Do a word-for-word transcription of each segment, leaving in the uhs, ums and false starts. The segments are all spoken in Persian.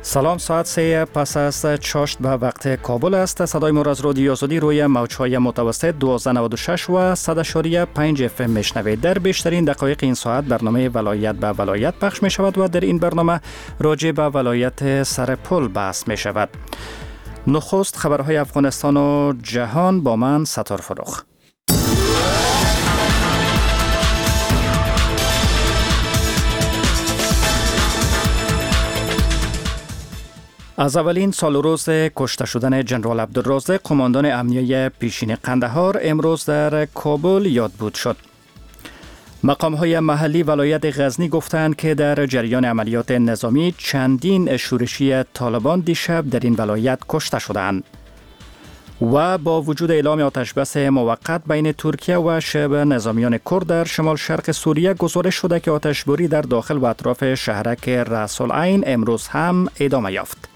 سلام، ساعت سه پس از چاشت به وقت کابل است. صدای ما را از رادیو آزادی روی موج‌های متوسط دوازده نود و شش و صد و شش و پنج اف ام میشنوید. در بیشترین دقایق این ساعت برنامه ولایت به ولایت پخش می شود و در این برنامه راجع به ولایت سرپل بحث می شود. نخست خبرهای افغانستان و جهان با من ستار فروخ. از اولین سال روز کشته شدن جنرال عبدالرازق قماندان امنیه پیشین قندهار امروز در کابل یادبود شد. مقام‌های محلی ولایت غزنی گفتند که در جریان عملیات نظامی چندین شورشی طالبان دیشب در این ولایت کشته شدند. و با وجود اعلام آتشبس موقت بین ترکیه و شبه نظامیان کرد در شمال شرق سوریه، گزارش شده که آتشباری در داخل و اطراف شهرک رأس العین امروز هم ادامه یافت.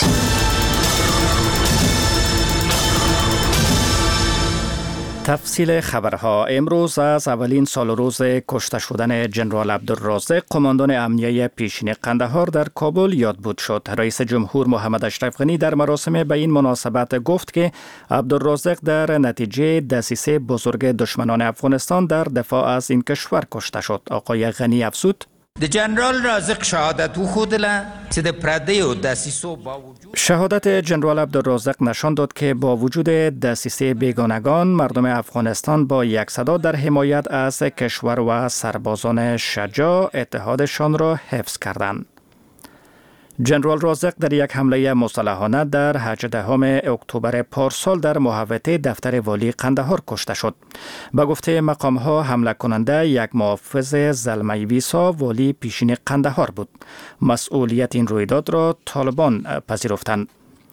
تفصیل خبرها. امروز از اولین سال روز کشته شدن جنرال عبدالرازق قماندان امنیه پیشین قندهار در کابل یادبود شد. رئیس جمهور محمد اشرف غنی در مراسم به این مناسبت گفت که عبدالرازق در نتیجه دسیسه بزرگ دشمنان افغانستان در دفاع از این کشور کشته شد. آقای غنی افزود: جنرال رازق شهادت او خودلا سید پرده و دسیسو با وجود شهادت جنرال عبدالرازق نشان داد که با وجود دسیسه بیگانگان مردم افغانستان با یک صدا در حمایت از کشور و سربازان شجاع اتحادشان را حفظ کردند. جنرال رازق در یک حمله مسلحانه در هجدهم اکتبر پارسال در محوطه دفتر والی قندهار کشته شد. به گفته مقام‌ها حمله کننده یک محافظ زلمه ویسا والی پیشین قندهار بود. مسئولیت این رویداد را طالبان پذیرفتند.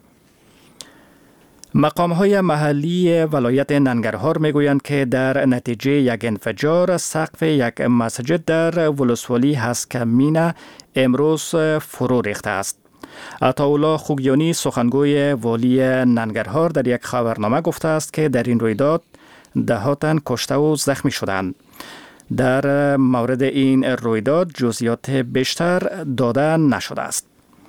مقام‌های محلی ولایت ننگرهار میگویند که در نتیجه یک انفجار سقف یک مسجد در ولسوالی هسکمینه امروز فرو ریخته است. عطاالله خوگیانی سخنگوی والی ننگرهار در یک خبرنامه گفته است که در این رویداد ده ها تن کشته و زخمی شدند. در مورد این رویداد جزئیات بیشتر داده نشده است.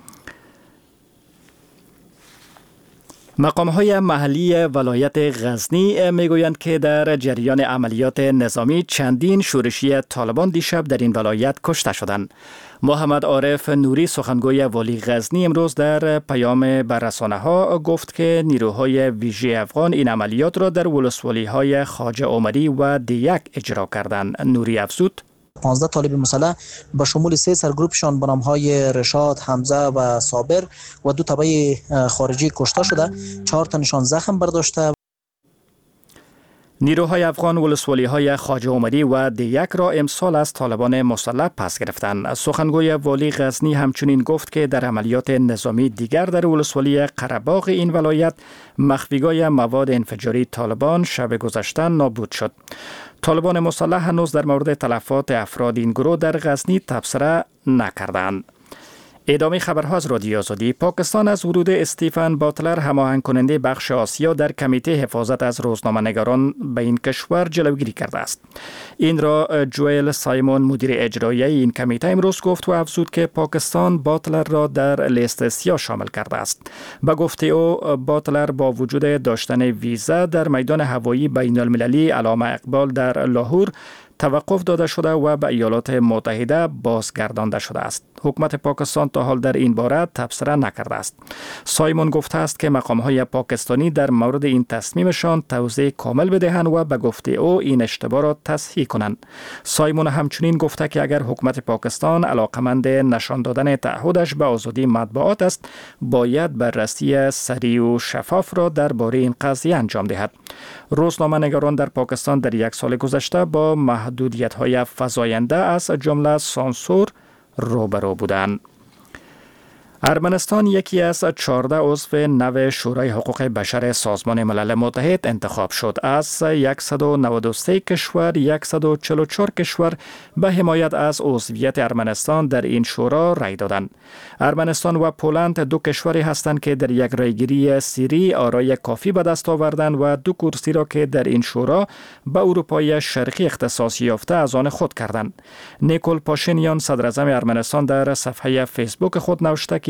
مقام‌های محلی ولایت غزنی میگویند که در جریان عملیات نظامی چندین شورشی طالبان دیشب در این ولایت کشته شدند. محمد عارف نوری سخنگوی والی غزنی امروز در پیام به رسانه‌ها گفت که نیروهای ویژه افغان این عملیات را در ولسوالی‌های خواجه عمری و دیک اجرا کردند. نوری افزود: پانزده طالب مسلح با شمول سه سرگروپشان به نام‌های رشاد، حمزه و صابر و دو تبع خارجی کشته شده، چهار تنشان زخم برداشته. نیروهای افغان ولسوالی‌های خواجه عمری و دیک را امسال از طالبان مسلح پس گرفتند. سخنگوی والی غزنی همچنین گفت که در عملیات نظامی دیگر در ولسوالی قره‌باغ این ولایت مخفیگاه مواد انفجاری طالبان شب گذشته نابود شد. طالبان مسلح هنوز در مورد تلفات افراد این گروه در غزنی تبصره نکردند. ادامه خبرها از رادیو آزادی. پاکستان از ورود استیفن باتلر هماهنگ کننده بخش آسیا در کمیته حفاظت از روزنامه‌نگاران به این کشور جلوگیری کرده است. این را جوئل سایمون مدیر اجرایی این کمیته امروز گفت و افزود که پاکستان باتلر را در لیست سیاه شامل کرده است. به گفته او باتلر با وجود داشتن ویزا در میدان هوایی بین المللی علامه اقبال در لاهور توقف داده شده و به ایالات متحده بازگردانده شده است. حکومت پاکستان تا حال در این باره تبصره نکرده است. سایمون گفته است که مقام‌های پاکستانی در مورد این تصمیمشان توضیح کامل بدهند و به گفته او این اشتباه را تصحیح کنند. سایمون همچنین گفته که اگر حکومت پاکستان علاقمند نشان دادن تعهدش به آزادی مطبوعات است، باید بررسی سریع و شفاف را درباره این قضیه انجام دهد. روزنامه‌نگاران در پاکستان در یک سال گذشته با محدودیت‌های فزاینده از جمله سانسور روبرو بودند. ارمنستان یکی از چهارده عضو نو شورای حقوق بشر سازمان ملل متحد انتخاب شد. از صد و نود و سه کشور صد و چهل و چهار کشور به حمایت از عضویت ارمنستان در این شورا رای دادند. ارمنستان و پولند دو کشوری هستند که در یک رایگیری سری آرای کافی به دست آوردند و دو کرسی را که در این شورا به اروپای شرقی اختصاص یافته از آن خود کردند. نیکول پاشینیان صدر اعظم ارمنستان در صفحه فیسبوک خود نوشته که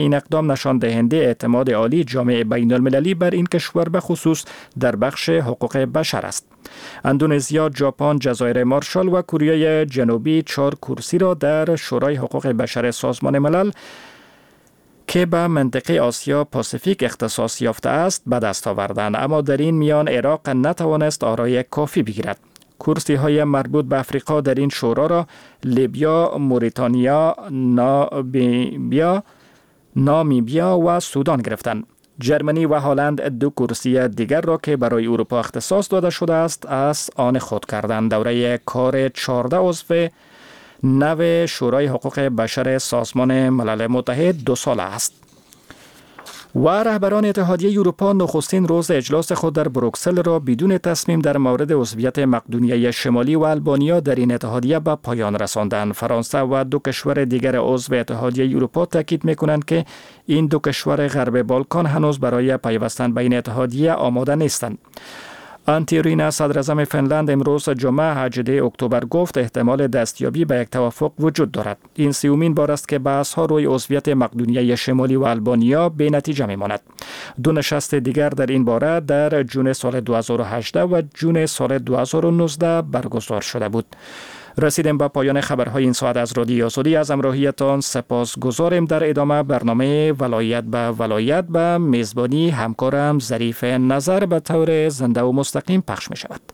این اقدام نشان دهنده اعتماد عالی جامعه بین المللی بر این کشور به خصوص در بخش حقوق بشر است. اندونزیا، ژاپن، جزایر مارشال و کره جنوبی چهار کرسی را در شورای حقوق بشر سازمان ملل که به منطقه آسیا پاسیفیک اختصاص یافته است به دست آوردند، اما در این میان عراق نتوانست آرای کافی بگیرد. کرسی های مربوط به افریقا در این شورا را لیبیا، موریتانیا، نامبیا، نامیبیا و سودان گرفتند. جرمنی و هلند دو کرسی دیگر را که برای اروپا اختصاص داده شده است از آن خود کردند. دوره کار چهارده عضو نو شورای حقوق بشر سازمان ملل متحد دو ساله است. و رهبران اتحادیه اروپا نخستین روز اجلاس خود در بروکسل را بدون تصمیم در مورد عضویت مقدونیه شمالی و آلبانیا در این اتحادیه به پایان رساندند. فرانسه و دو کشور دیگر عضو اتحادیه اروپا تاکید می‌کنند که این دو کشور غرب بالکان هنوز برای پیوستن به این اتحادیه آماده نیستند. آنتیرینا صدراعظم فنلند امروز جمعه هجدهم اکتبر گفت احتمال دستیابی به یک توافق وجود دارد. این سیومین بار است که بحث‌ها روی عضویت مقدونیه شمالی و آلبانیا به نتیجه می‌ماند. دو نشست دیگر در این باره در جون سال دو هزار و هجده و جون سال دو هزار و نوزده برگزار شده بود. رسیدیم به پایان خبرهای این ساعت از رادیو آزادی. از همراهیتان سپاس گزاریم. در ادامه برنامه ولایت به ولایت به میزبانی همکارم ظریف نظر به طور زنده و مستقیم پخش می شود.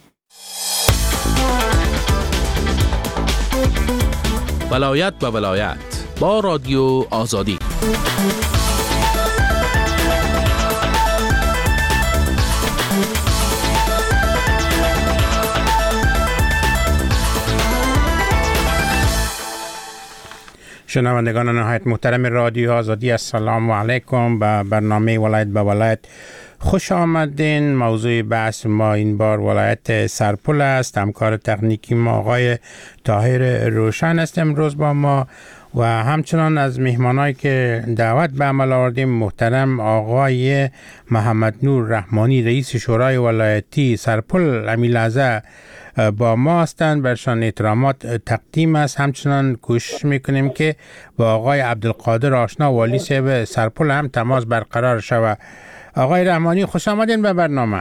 ولایت به ولایت با رادیو آزادی. شنوندگان نهایت محترم رادیو آزادی، السلام علیکم. به برنامه ولایت به ولایت خوش آمدین. موضوع بحث ما این بار ولایت سرپل است. همکار تکنیکی ما آقای طاهر روشن است امروز با ما و همچنان از مهمانایی که دعوت به عمل آوردیم محترم آقای محمد نور رحمانی رئیس شورای ولایتی سرپل امی لحظه با ما هستند. برشان احترامات تقدیم است. همچنان کوشش میکنیم که با آقای عبدالقادر آشنا والی صاحب سرپل هم تماس برقرار شود. آقای رحمانی خوش آمدین به برنامه.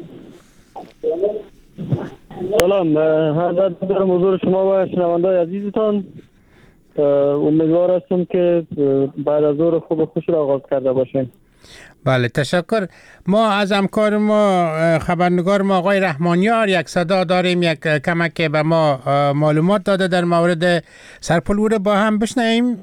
سلام، حضرت دارم حضور شما و شنوندای عزیزتان. امیدوار هستم که بعد از ظهر خوب و خوش را آغاز کرده باشیم. بله تشکر. ما از همکار ما خبرنگار ما آقای رحمانیار یک صدا داریم، یک کمک به ما معلومات داده در مورد سرپل او را با هم بشنویم.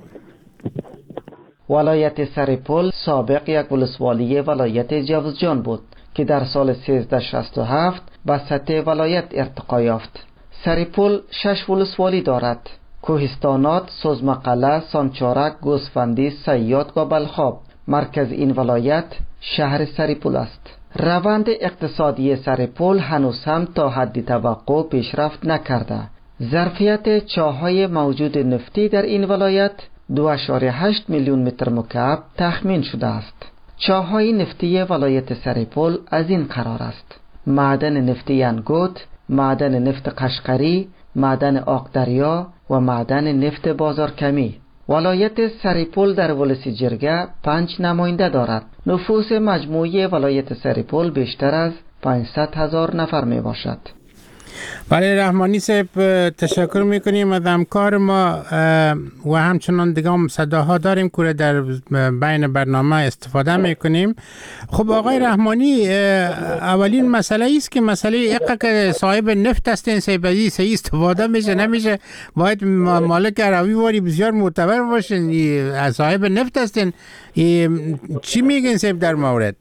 ولایت سرپل سابق یک ولسوالی ولایت جوزجان بود که در سال سیزده شصت و هفت به سطح ولایت ارتقا یافت. سرپل شش ولسوالی دارد: کوهستانات، سوزمقله، سانچارک، گوسفندی، سیاد و بلخاب. مرکز این ولایت شهر سرپل است. روند اقتصادی سرپل هنوز هم تا حد توقع پیشرفت نکرده. ظرفیت چاه‌های موجود نفتی در این ولایت دو اشاره هشت میلیون متر مکعب تخمین شده است. چاه‌های نفتی ولایت سرپل از این قرار است: معدن نفتی انگوت، معدن نفت قشقری، معدن آقدریا و معدن نفت بازارکمی. ولایت سرپل در ولسی جرگه پنج نماینده دارد. نفوس مجموعی ولایت سرپل بیشتر از پانصد هزار نفر می باشد. بله رحمانی صاحب تشکر میکنیم از همکار ما و همچنان دیگه هم صداها داریم که در بین برنامه استفاده میکنیم. خب آقای رحمانی، اولین مسئله ایست که مسئله اقا که صاحب نفت هستین سیبازی صحیح استفاده میشه نمیشه، باید مالک عربی واری بسیار معتبر باشین. صاحب نفت هستین، چی میگین صاحب در مورد؟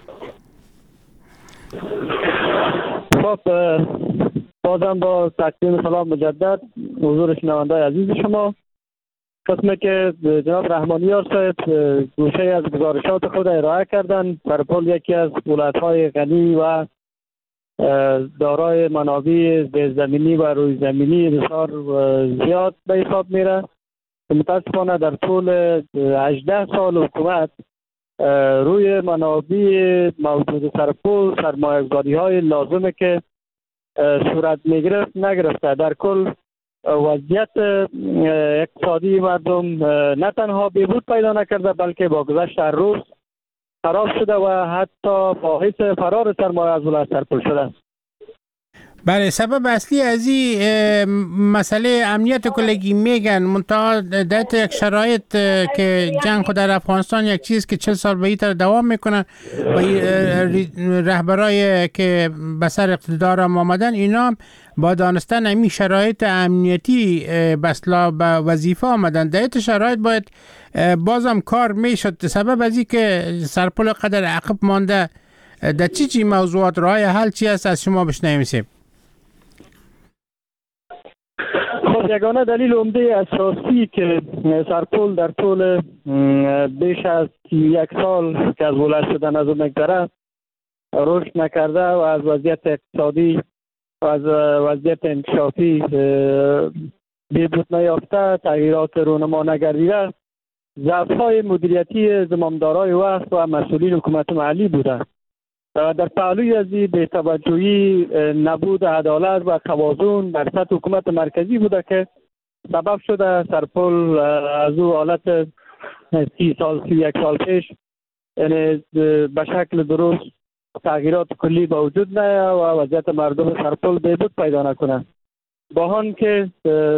خب بازم با تقدیم سلام مجدد حضور شنوندای عزیز شما. قسمه که جناب رحمانیار صاحب گوشه از گزارشات خود ارائه کردن، سرپل یکی از ولایت‌های غنی و دارای منابع زیرزمینی و روی زمینی بسیار زیاد به حساب میره. متاسفانه در طول هجده سال حکومت روی منابع موجود سرپل سرمایه‌گذاری‌های لازمه که صورت میگرفت نگرفته. در کل وضعیت اقتصادی مردم نه تنها بهبود پیدا نکرده بلکه با گذشت هر روز خراب شده و حتی باعث فرار سرمایه از ولایت سرپل شده. بله، سبب اصلی از این مسئله امنیت کلگی میگن، منتها در یک شرایط که جنگ خود در افغانستان یک چیز که چل سال به این طرح دوام میکنه و رهبرای که به سر اقتدار هم آمدن اینا با دانستن همین شرایط امنیتی بسلا به وظیفه آمدن. در این شرایط باید بازم کار میشد. سبب از این که سرپل قدر عقب مانده در چی چی موضوعات راه حل چی است از شما بشنویم سیب؟ خب یگانه دلیل عمده اساسی که سرپل در طول بیش از یک سال که از ولایت شدن از اون مگذره رشد نکرده و از وضعیت اقتصادی و از وضعیت انکشافی بهبود نیافته، تغییرات رونما نگردیده، ضعف‌های مدیریتی زمامدارای وقت و مسئولین حکومت محلی بوده. در پهلوی از این بی‌توجهی، نبود عدالت و توازن در سطح حکومت مرکزی بوده که سبب شده سرپل از او حالت سی سال سی یک سال پیش یعنی به شکل درست تغییرات کلی با وجود نیه و وضعیت مردم سرپل بهبود پیدا نکنه. با آن که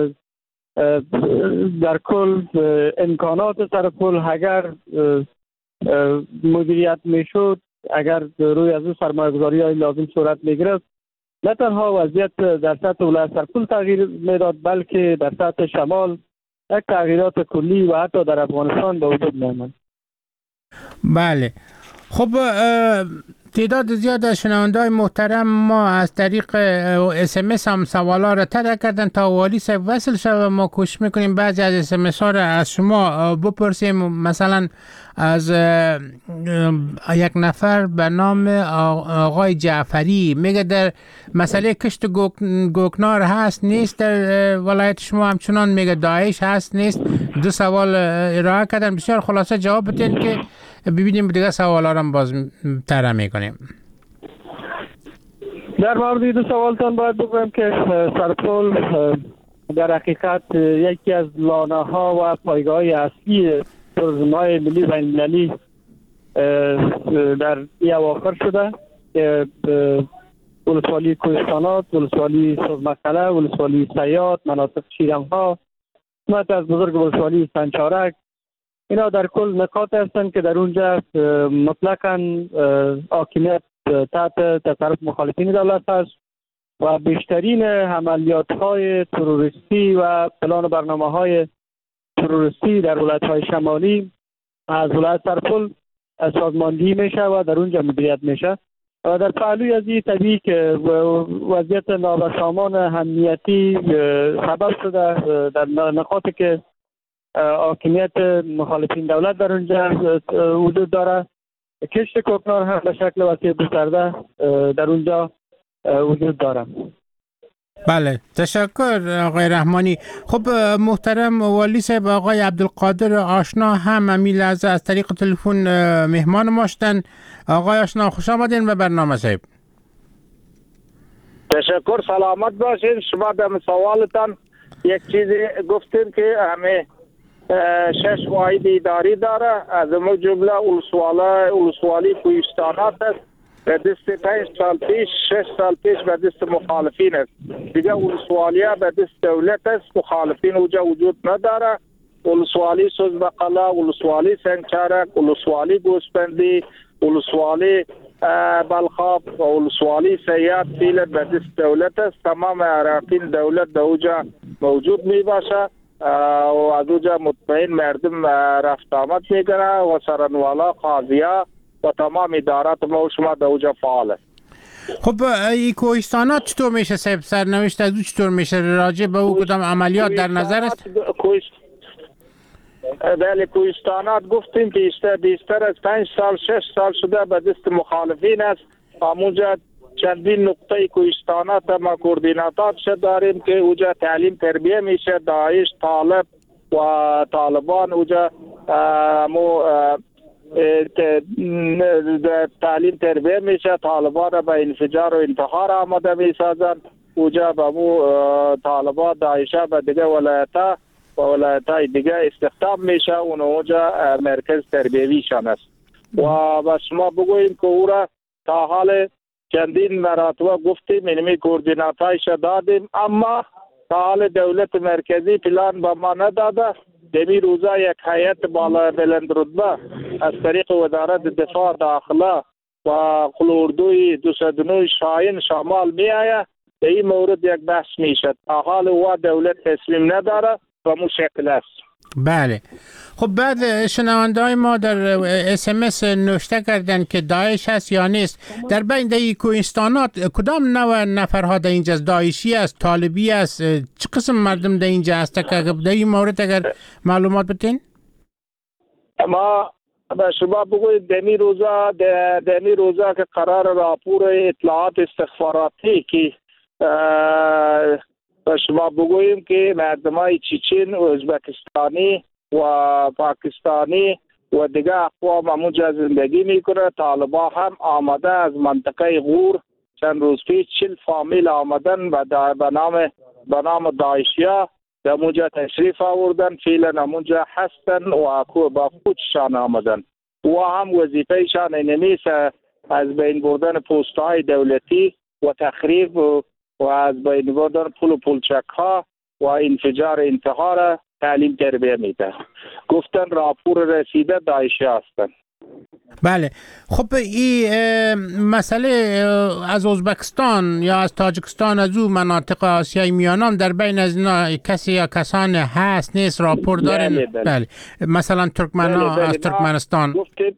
در کل امکانات سرپل اگر مدیریت میشد، اگر روی از اون سرمایه گذاری های لازم صورت میگرفت، نه تنها وضعیت در سطح ولایت سرپل تغییر میداد بلکه در سطح شمال یک تغییرات کلی و حتی در افغانستان به وجود می‌آمد. بله، خب تعداد زیاد از شنونده‌های محترم ما از طریق اس ام اس هم سوالا را طرح کردن تا والی صاحب وصل شد. ما کوشش میکنیم بعضی از اس ام اس ها را از شما بپرسیم. مثلا از یک نفر به نام آقای جعفری میگه در مسئله کشت گوکنار هست نیست در ولایت شما، همچنان میگه داعش هست نیست. دو سوال ارائه کردن، بسیار خلاصه جواب بدین که ببینیم دیگه سوالا رو باز طرح میکنیم. در مورد دو سوالتان باید بگویم که سرپل در حقیقت یکی از لانه ها و پایگاه اصلی تروریسم‌های ملی و المللی در این اواخر شده که ولسوالی کوهستانات، ولسوالی سرمقله، ولسوالی سیاد، مناطق شیرم‌ها، قسمت از بزرگ ولسوالی سنچارک، اینا در کل نقاط هستند که در اونجا مطلقاً حاکمیت تحت تصرف مخالفین دولت است و بیشترین عملیات‌های تروریستی و پلان و برنامه‌های تروریستی در ولایت‌های شمالی از ولایت سرپل سازماندهی میشه و در اونجا مدیریت میشه. و در پهلوی از این طبیعی که وضعیت نابسامان امنیتی سبب شده در نقاطی که حاکمیت مخالفین دولت در اونجا وجود داره، کشت کوکنار هم به شکل وسیع گسترده در اونجا وجود داره. بله، تشکر آقای رحمانی. خب محترم والی صاحب، آقای عبدالقادر آشنا هم همین لحظه از طریق تلفن مهمان ما شدن. آقای آشنا خوش آمدین به برنامه صاحب. تشکر، سلامت باشین. شما به سوالتان یک چیزی گفتین که همه شش واحد اداری داره، از اون جمله ولسوالی کوهستانات است به دست پنج سال پیش شش سال پیش به دست مخالفین است. دیگه ولسوالی ها به دست دولت است، مخالفین اوجا وجود نداره. ولسوالی سوزبقله، ولسوالی سنگچارک، ولسوالی گوسپندی، ولسوالی بلخاب و ولسوالی سیاد فیل به دست دولت است. تمام عراقین دولت در اوجا موجود می باشه و از اوجا مطمئن مردم رفت آمد میکنه و سرنوالا، قاضیا و تمام ادارات ما و شما در اوجا فعال است. خب این کوهستانات چطور میشه صاحب؟ سرنوشت از او چطور میشه؟ راجع به او کدام عملیات در نظر است؟ بله، کوهستانات گفتیم که بیشتر از پنج سال شش سال شده به دست مخالفین است. همونجا چندین نقطه کوهستانات ما کوردیناتات شد داریم که اوجا تعلیم تربیه میشه. داعش، طالب و طالبان اوجا مو تعلیم تربیه میشه. طالبان به انفجار و انتحار آماده میسازند اوجا به مو طالبان داعشه به دیگه ولایت‌ها و ولایت‌های دیگه استخدام میشه اون اوجا مرکز تربیویشان است و با شما بگوییم که او را تا حال چندین مراتبه گفتیم اینمی کوردیناتایش دادیم اما تا حال دولت مرکزی پلان به ما نداده. دمی روزا یک هیئت بالا بلند رتبه از طریق وزارت دفاع داخله و قلوردوی دو صد و نه شاهین شمال می آید به این مورد یک بحث می شد. تا حال او دولت تصمیم نداره و مشکل است. بله خب بعد شنونده های ما در اس ام اس نوشته کردن که داعش هست یا نیست. در بین در کوهستانات کدام نوع نفرها در اینجا داعشی است، طالبی است، چه قسم مردم در اینجا هست که در این مورد اگر معلومات بتین؟ ما به شما بگوید دمی روزا دمی روزا که قرار راپور اطلاعات استخباراتی که و شما بگوییم که مردمای چچن و ازبکستانی و پاکستانی و دیگه اقوام همونجا زندگی میکنه. طالبان هم آمده از منطقه غور چند روز پیش چل فامیل آمدن و به نام به نام داعشیا در اونجا تشریف آوردن، فعلا همونجا هستن و با خودشان آمدن و هم وظیفهشان اینمیست از بین بردن پست‌های دولتی و تخریب و و از بین بردن پول و پولچک ها و انفجار انتحار را تعلیم تربیه میده. گفتن راپور رسیده داعشی هستن. بله خب این مسئله از ازبکستان یا از تاجیکستان از او مناطق آسیای میانم در بین از اینا کسی یا کسان هست نیست راپور دارن؟ بله, بله. بله. مثلا ترکمن ها بله بله. از ترکمنستان گفتیم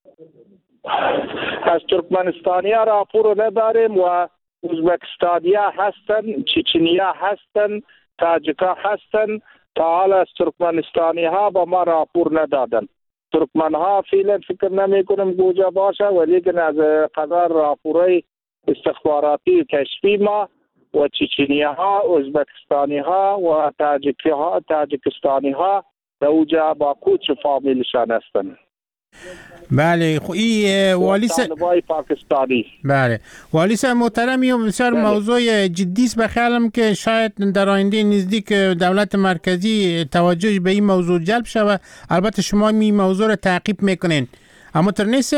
از ترکمنستانی ها راپور نداریم و ازبکستانیا هستن، چچنیا هستن، تاجیکا هستن. تا حال از ترکمنستانی ها با ما راپور ندادن. ترکمن ها فعلا فکر نمی کنم گوجا باشه ولی که از قدر راپورای استخباراتی کشفی ما و چچنیا ها، ازبکستانی ها و تاجیکی ها، تاجیکستانی ها در اوجا با کوچ فامیلشان هستن. بله خب این والی طالبای پاکستانی. بله والی صاحب محترمی و بسیار بله. موضوع جدی است. بخیالم که شاید در آینده نزدیک دولت مرکزی توجه به این موضوع جلب شود. البته شما این موضوع را تعقیب میکنین اما تر نیست؟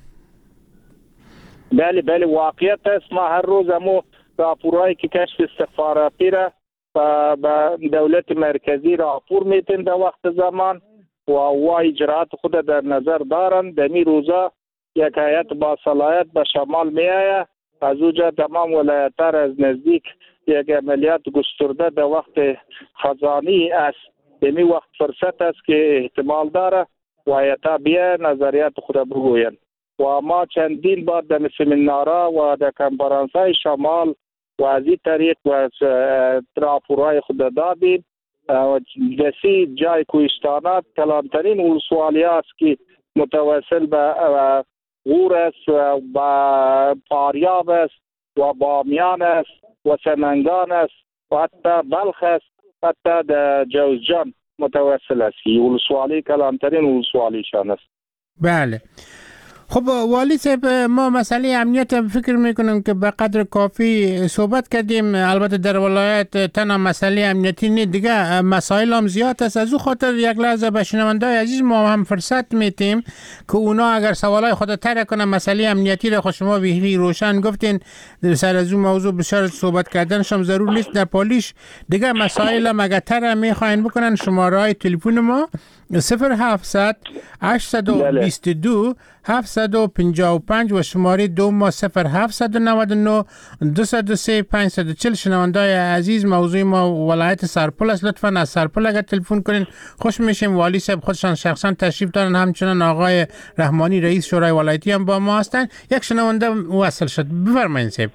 بله بله واقعیت است. ما هر روز همو راپورایی که کشف استخباراتی را به دولت مرکزی راپور میتین در وقت زمان و او اجرات خود در نظر دارند. دمی روزا یک هیئت با صلاحیت به شمال می آید از اوجا تمام ولایت‌ها را از نزدیک یک عملیات گسترده در وقت خزانی است. دمی وقت فرصت است که احتمال داره و هیئت‌ها بیا نظریات خود بگویند و ما چندین بار در سمینارها و در کنفرانس‌های شمال و از این طریق و راپورهای خود دادیم. دسی جای کوهستانات کلانترین ولسوالی است که متوسل به غور است و با پاریاب است و بامیان است و سمنگان است و حتی بلخ است، حتی در جوزجان متوسل است. ولسوالی کلانترین ولسوالیشان است. بله خب والی صاحب ما مسئله امنیت فکر میکنم که به قدر کافی صحبت کردیم. البته در ولایت تنها مسئله امنیتی نه دیگه مسائل هم زیاد است. از او خاطر یک لحظه به شنونده‌های عزیز ما هم فرصت میتیم که اونا اگر سوالای خود طرح کنن مسئله امنیتی را خود شما بهری روشن گفتین سر از اون موضوع بسیار صحبت کردنش هم ضرور نیست. در پالیش دیگه مسائل هم اگر طرح میخواین بکنن شماره تلفن ما صفر هفتصد هشتصد و بیست و دو هفتصد و پنجاه و پنج و شماره دو ما صفر هفتصد و نود و نه دویست و سه پانصد و چهل. شنونده‌های عزیز موضوع ما ولایت سرپل است. لطفاً از سرپل اگر تلفن کنین خوش میشیم. والی صاحب خودشان شخصا تشریف دارن، همچنان آقای رحمانی رئیس شورای ولایتی هم با ما هستن. یک شنونده وصل شد، بفرمایید صاحب.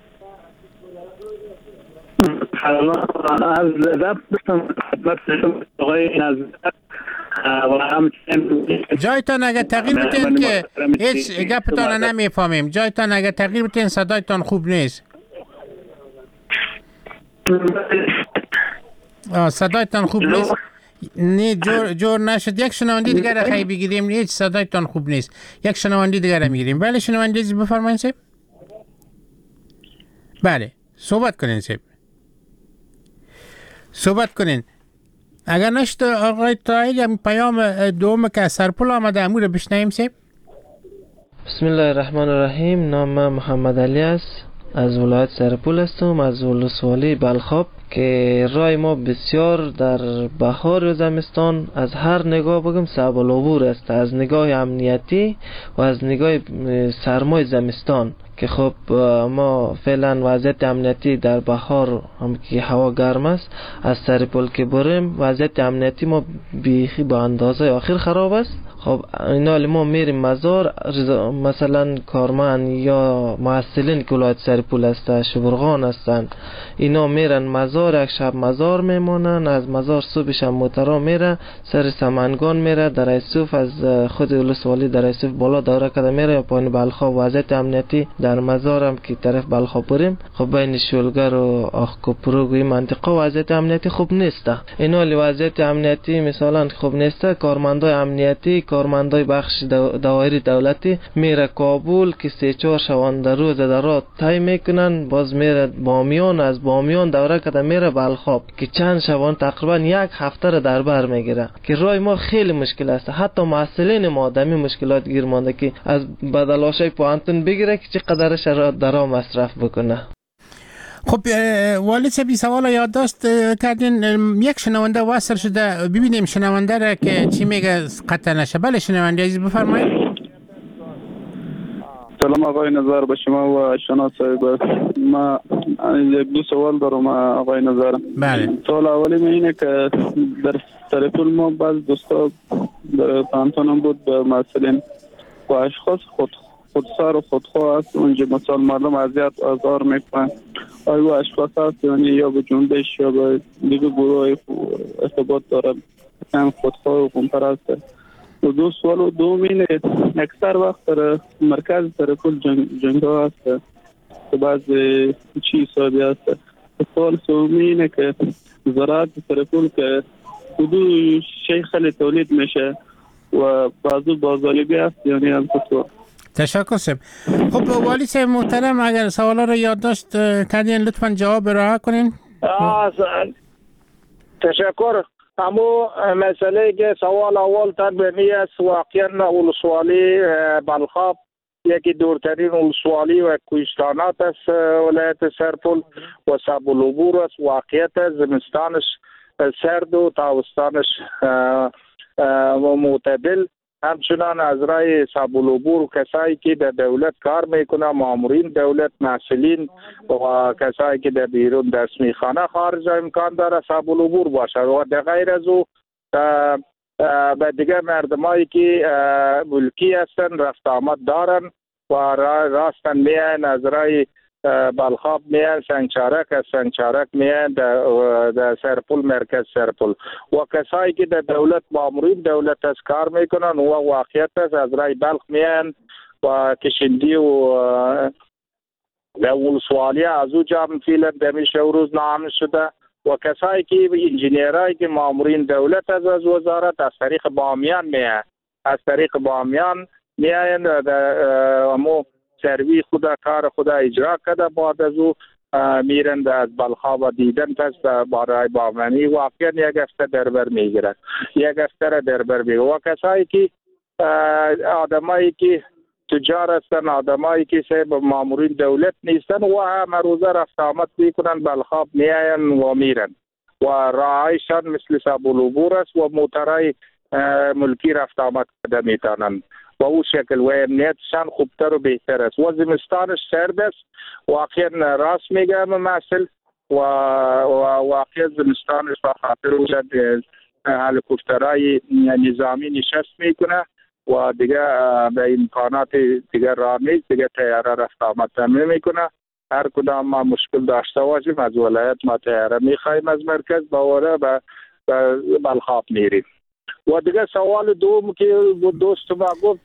از رب بستم خدمت آقای نظر جایتان اگر تغییر بتین که هیچ گپتان نمیفهمیم. جایتان اگر تغییر بتین صدایتان خوب نیست. صدایتان خوب نیست. نه جور جور نشد. یک شنونده دیگر خیلی بگیریم. هیچ صدایتان خوب نیست. یک شنونده دیگر میگیریم. بله شنونده بفرمایید صاحب. بله صحبت کنین صاحب. صحبت کنین. اگر نشد آقای طاهری هم پیام دوم که سرپل آمده امور رو بشنویم سیب. بسم الله الرحمن الرحیم. نام من محمد علی است، از ولایت سرپل هستم، از ولسوالی بلخاب، که رای ما بسیار در بهار و زمستان از هر نگاه بگم صعب العبور است، از نگاه امنیتی و از نگاه سرمای زمستان. که خب ما فعلا وضعیت امنیتی در بهار هم که هوا گرم است، از سرپل که بریم وضعیت امنیتی ما بیخی با اندازه آخر خراب است. خب اینا ما میریم مزار، مثلا کارمند یا محصلین که ولایت سرپل هستن، شبرغان هستن، اینا میرن مزار، یک شب مزار میمونن، از مزار صبحش هم موترا میره سر سمنگان میره، در ایسوف از خود ولسوالی در ایسوف بالا دوره کده میره یا پایین بلخاب. وضعیت امنیتی در مزار هم که طرف بلخاب بریم، خب بین شولگر و آخکوپروگ و این منطقه وضعیت امنیتی خوب نیسته. اینا وضعیت امنیتی مثلا خوب نیسته. کارمندای امنیتی، کارمندای بخش داوری دولتی میره کابل که سه چهار شبانه روز در راه طی میکنن، باز میره بامیان، از بامیان دوره کده میره بلخاب که چند شبانه تقریبا یک هفته را در بر میگیره. که راه ما خیلی مشکل است، حتی محصلین ما آدمی مشکلات گیر مانده که از بدلاشای پوانتون بگیره که چقدرش را در آن مصرف بکنه. خب والد سبی سوال یادداشت کردین، یک شنونده وصل شده، ببینیم شنونده را که چی میگه قطع نشه. بله شنونده عزیز بفرمایید. سلام آقای نظر به شما و شنا صاحب. ما یک دو سوال دارم آقای نظر. بله. سوال اولی من اینه که در سرپل ما بعض دوستا در پانتون بود به مسئلین و اشخاص خود خودسر و خودخواه است، اونجا مثلا مردم اذیت آزار میکنن. آیا اشخاص هست یعنی یا به جنبش یا به دیگه گروه ارتباط دارن، هم خودخواه و خونپرست است. و دو سوال و دوم اینه اکثر وقت در مرکز سرپل جنگ جنگ ها هست که بعض چی حسابی هست. سوال سومی اینه که زراعت سرپل که حدود شی خیلی تولید میشه و بعضو بازالیبی هست یعنی هم کسو. تشکر سب. خب والی صاحب محترم اگر سوالا رو یادداشت کردین لطفاً جواب رها کنین. تشکر. اما مسئله که سوال اول تنبیه است، واقعا ولسوالی بلخاب یکی دورترین ولسوالی و کوهستانات است ولایت سرپل و صعب العبور است. واقعیت زمستانش سرد و تابستانش معتدل. همچنان از رای صعب العبور کسایی که در دولت کار میکنه، مامورین دولت، مسئولین و کسایی که در بیرون دستمیخانه خارج امکان داره صعب العبور باشه. و در غیر از او به دیگه مردمایی که ملکی هستن رفت آمد دارن و راستن میان از رای بلخاب میان سنگچارک، از سنگچارک میان در سرپل مرکز سرپل و کسایی که در دولت مامورین دولت از کار میکنن و واقعیت است از رای بلخ میان و کشندی و در ولسوالی از او جام فیلن دمیشه و روز نام شده و کسایی که انجینیرایی که مامورین دولت از از وزارت از طریق بامیان میان از طریق بامیان میان در امو سروی خدا کار خدا اجرا کرده، بعد از او میرند از بلخاب دیدن پس برای بامیانی واقعا یک هفته دربر میگیرد، یک هفته را دربر میگیرد. و کسایی که آدمایی که تجار هستن، آدمایی که سه مامورین دولت نیستن و همه روزه رفت آمد میکنن بلخاب میاین و میرن و راهایشان مثل صعب العبور است و موترهای ملکی رفت آمد کرده میتونن و او شکل و امنیتشان خوبتر و بهتر است. و زمستانش سرد است، واقعا راست میگم مسئل و واقعا زمستانش با خاطر وجد هلیکوپترهای نظامی نشست میکنه و دیگه به امکانات دیگه راه نیست، دیگه تیاره رفت آمد نمیکنه. هر کدام ما مشکل داشته باشیم از ولایت ما تیاره میخوایم از مرکز باوره به بلخاب میریم. و دیگه سوال دوم که دوست ما گفت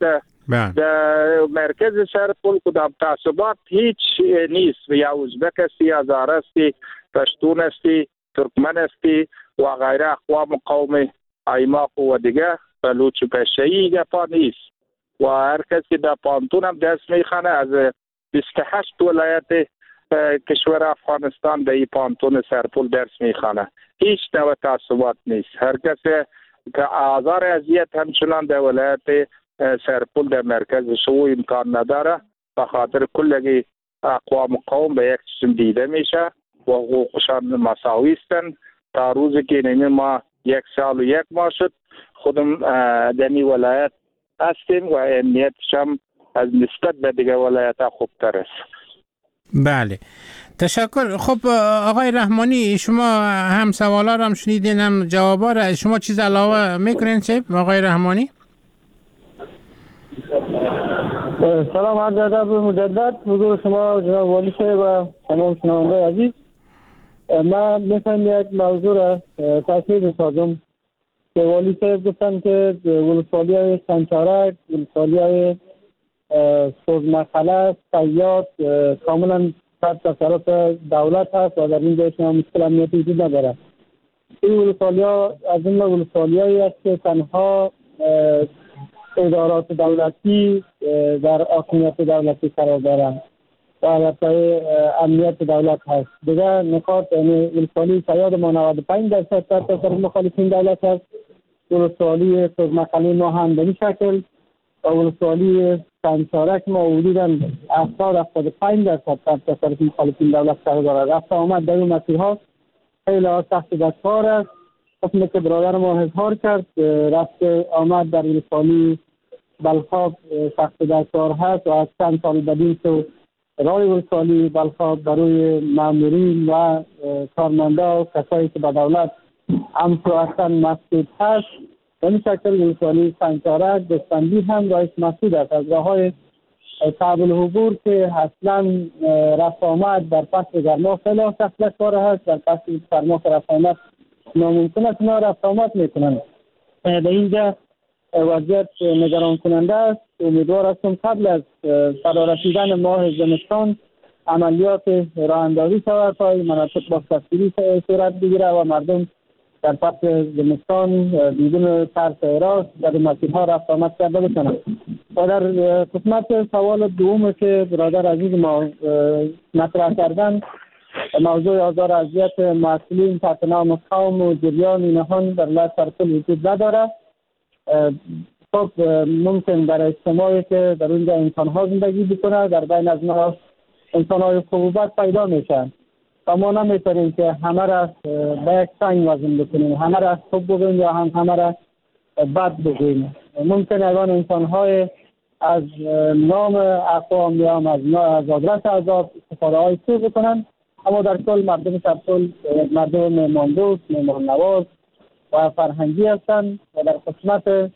در مرکز سرپل کدام تعصبات هیچ نیست، یا ازبک استی، یا هزاره استی، پشتون استی، ترکمن استی و غیره اقوام قوم ایماق و دیگه بلوچ و پشه‌ای گپا نیست و هر کس که در پانتون هم دست میخانه از بیست و هشت ولایت کشور افغانستان در این پانتون سرپل درس میخوانه. هیچ نوع تعصبات نیست. هر کسی که آزار اذیت همچنان در ولایت سرپل در مرکز شو امکان نداره، به خاطر کلگی اقوام قوم به یک چشم دیده میشه و حقوقشان مساوی هستند. تا روزی که نمی ما یک سال و یک ماه شد خودم در این ولایت هستیم و امنیتش هم از نسبت به دیگه ولایت ها خوبتر است. بله، تشکر. خب آقای رحمانی، شما هم سوالا رو هم شنیدین هم جوابا رو، شما چیز علاوه میکنین چه آقای رحمانی؟ سلام عرض ادب مجدد حضور شما جناب والی صاحب و تمام شنونده عزیز. من میخوایم یک موضوع را تصویر بسازم که والی صاحب گفتن که ولسوالی های سنچارک، ولسوالی های سوزمخلص، صیاد کاملا تحت تصرف دولت هست و در این جای شما مشکل امنیتی وجود نداره. این ولسوالی ها از این ولسوالی هایی است که تنها ادارات دولتی در حاکمیت دولتی قرار دارند و در پای امنیت دولت هست. دیگر نکات یعنی ولسوالی صیاد ما نود و پنج درصد تحت تصرف مخالفین دولت هست، ولسوالی سوزمخلص ما هم به این شکل و ولسوالی سنچارک ما حدوداً هفتاد تا هفتاد و پنج درصد تحت تصرف مخالفین دولت قرار دارد. رفت آمد در این مسیرها خیلی سخت دشوار است. حکمی که برادر ما اظهار کرد رفت آمد در ولسوالی بلخاب سخت دشوار هست و از چند سال بدین تو رای ولسوالی بلخاب برای مامورین و کارمنده و کسایی که به دولت همچو هستن مسدود هست. به این شکل ولسوالی سنچارک دستبندی هم رایش مسدود است. از راه های صعب العبور که اصلا رفت آمد در فصل گرما خیلی سخت دشوار هست، در فصل سرما که رفت آمد ناممکن است اینا رفت آمد میکنند. به اینجا وضعیت نگران کننده است. امیدوار هستم قبل از فرا رسیدن ماه زمستان عملیات راه اندازی شود تا این مناطق بازسازی صورت بگیره و مردم در فصل زمستان بدون ترس و هراس در مسیرها رفت آمد کرده باشند. و در قسمت سوال دوم که برادر عزیز ما مطرح کردن، موضوع آزار اذیت مسئولین تحت نام قوم و جریان اینها در ولایت سرپل وجود نداره. خب ممکن در اجتماعی که در اونجا انسان‌ها زندگی بکنه در بین از ما انسان‌های خوبت پیدا میشن و ما نمیتونیم که همه را به یک سنگ وزن بکنیم، همه را خوب بگیم یا هم همه را بد بگیم. ممکن ایوان انسان‌های از نام اقوام یا از از آدرس عذاب استفاده های سو بکنن، اما در کل مردم سرپل مردم مهمان دوست، مهمان نواز و فرهنگی هستند و در قسمت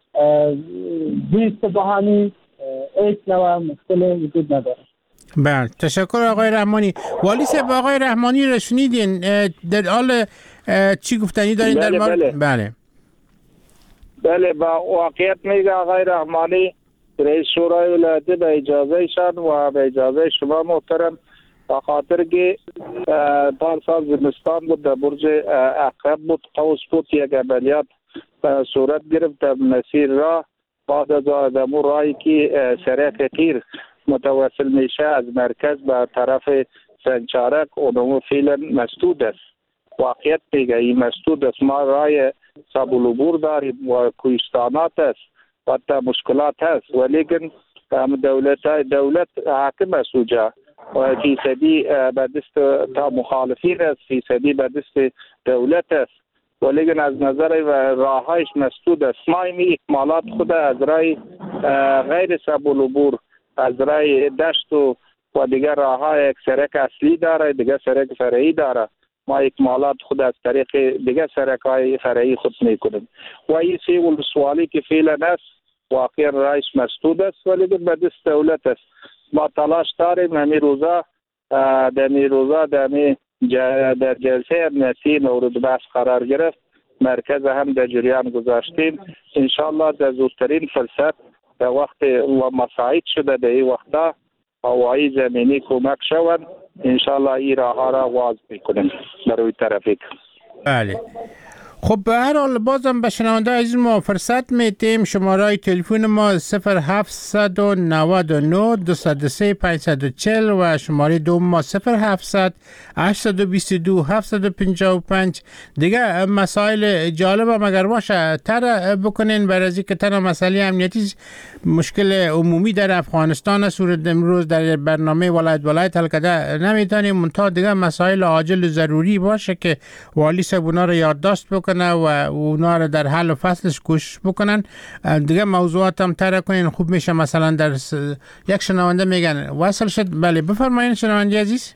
زیست باهمی هیچ نوع مشکل وجود نداره. بله، تشکر آقای رحمانی. والی صاحب آقای رحمانی رو شنیدین در حال چی گفتنی دارین در بله مورد؟ بله. بله بله با واقعیت میگه آقای رحمانی رئیس شورای ولایتی به اجازه شد و به اجازه شما محترم، به خاطر که پار سال زمستان بود در برج عقب بود، قوس بود، یک عملیات صورت گرفت در مسیر راه. بعد از آدمو راهی که سرک قیر متوصل میشه از مرکز به طرف سنچارک اونمو فعلا مسدود است. واقعیت میگه این مسدود است. ما راه سبولوبور داریم و کوهستانات است و تا مشکلات هست، ولیکن دولت دولت حاکم است اونجا و فیصدی به دست تا مخالفین است، فیصدی به دست دولت است، ولیکن از نظر راههایش مسدود است. ما این اکمالات خود از راه غیر سبولوبور، از راه دشت و و دیگر راههای یک سرک اصلی داره، دیگر سرک فرعی داره. ما اکمالات خود از طریق دیگر سرک های فرعی خود میکنیم و این سی ولسوالی که فعلا است واقعا راهش مسدود است، ولیکن به دست دولت است. ما تلاش داریم همین روزا در همین روزا در همین در جلسه امنیتی مورد بحث قرار گرفت، مرکز هم در جریان گذاشتیم. انشالله در زودترین فرصت در وقت و مساعد شده در این وقتا هوایی زمینی کمک شوند، انشالله این راه ها را واز میکنیم برای ترافیک. بله. خب به هر حال بازم به شنونده عزیز ما فرصت میتیم. شماره تلفن ما صفر هفتصد و نود و نه دویست و سه پانصد و چهل و شماره دوم ما صفر هفتصد هشتصد و بیست و دو هفتصد و پنجاه و پنج. دیگه مسائل جالب هم اگر باشه تر بکنین برای از اینکه تنها مسئله امنیتی مشکل عمومی در افغانستان است. امروز در برنامه ولایت ولایت حل کرده نمیتونیم، منتها دیگه مسائل عاجل ضروری باشه که والی صاحب اونا رو یادداشت بکنه و اونا رو در حل و فصلش کوشش بکنن. دیگه موضوعات هم تر کنین خوب میشه. مثلا در س... یک شنونده میگن وصل شد. بله بفرمایید شنونده عزیز.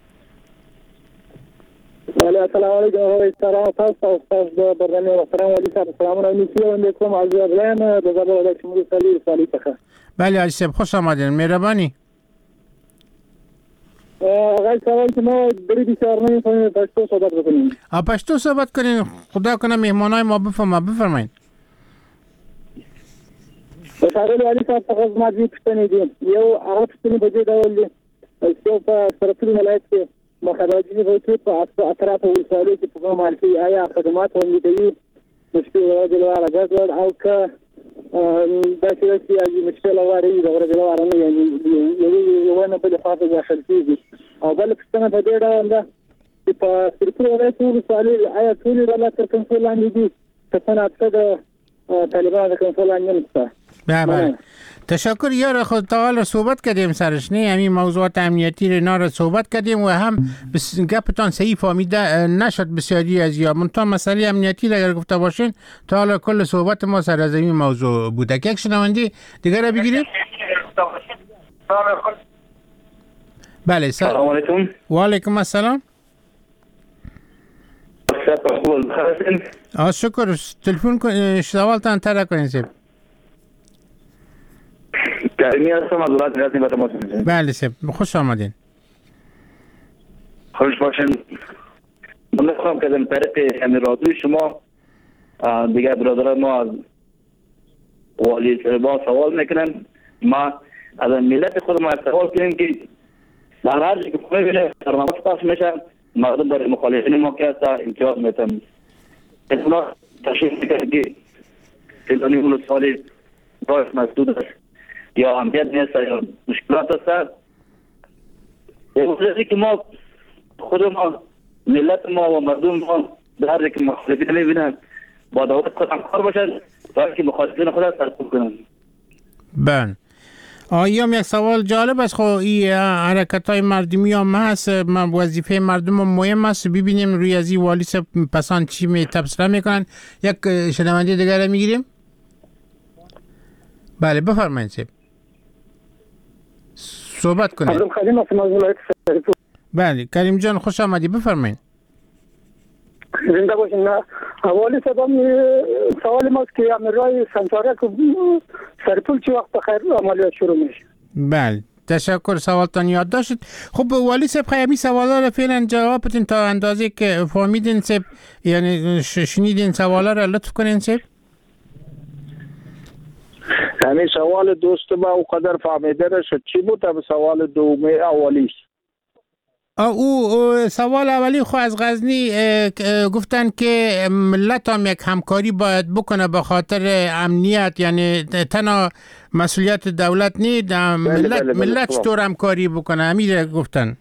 بله السلام علیکم آقای سلام تاسو استاد د برنامه محترم ولی صاحب سلام علیکم از بلان د زبر د شمول سلی سلی څخه. بله عزیز صاحب خوش آمدین. مهربانی. آقای سوال که ما بری بیشتر نمی‌کنیم پشتو صحبت بکنیم. آ پشتو صحبت کنین. خدا کنه مهمانای ما بفهمه. بفرمایید. بسیار ولی صاحب څنګه ما دې پښتنې دي یو هغه پښتنې په دې ډول دي چې په سرپل ولایت کې مخراجي وکړي په اطراف ولسوالۍ کې په کومه کې آیا خدمات وړاندې مشکل راځي لاره غږ او که دا چې چې مشکل واري دا ورته واره نه یعنی یو نه په لفافه داخل کیږي او بل پښتنه په دې ډول ده چې په سرپل ولایت ولسوالۍ آیا ټول ولایت تر کنټرول لاندې دي څنګه اته طالبان در کنترل انجام. بله تشکر یار خود تعالی صحبت کردیم سرش نه همین موضوعات امنیتی رو نار صحبت کردیم و هم بس گپتان صحیح فهمیده نشد بسیاری از یا منتها مسئله امنیتی اگر گفته باشین تا حالا کل صحبت ما سر از این موضوع بوده. یک شنونده دیگر رو بگیریم. بله سلام علیکم. و علیکم السلام. آه شکر. تلفن کن سوال تان تر کنین سیب. کریمی هستم از ولایت غزنی به تماس می‌گیرم. بله سیب خوش آمدین. خوش باشین. من می‌خوام که در طریق همین رادیو شما دیگه برادران ما از والی با سوال میکنن. ما از ملت خود ما سوال کنیم که در هر جایی که می‌بینه برنامه پاس میشه مردم برای مخالفین ما که هستا امتیاز میتن. اونا تشریف میکنه که فلانی ولسوالی رایش مسدود است یا امنیت نیست یا مشکلات است. امروزی که ما خود ما ملت ما و مردم ما در هر جایی که مخالفین میبینن با دولت خود همکار باشن تا اینکه مخالفین خود سرکوب کنن. بله. آیام یک سوال جالب است. خب این حرکت های مردمی هم هست. وظیفه مردم هم مهم است. ببینیم روی از این والی پسان چی می تبصره میکنن. یک شنونده دیگر رو میگیریم. بله بفرمایید سیب صحبت کنید. بله کریم جان خوش آمدی بفرمایید. زنده باشین. نه والی صاحب سوال ماست که امرای سنجاره که سرپل چی وقت خیر عملیات شروع میشه؟ بله تشکر سوالتان یاد داشت. خب والی صاحب خیلی سوالا رو فعلا جواب بدین تا اندازه که فهمیدین صاحب یعنی شنیدین سوالا رو لطف کنین صاحب. همین سوال دوست ما او قدر فهمیده نشد. چی بود هم سوال دومی اولیش؟ او سوال اولی خو از غزنی گفتن که ملت هم یک همکاری باید بکنه به خاطر امنیت، یعنی تنها مسئولیت دولت نید ملت ملت چطور همکاری بکنه همین گفتن.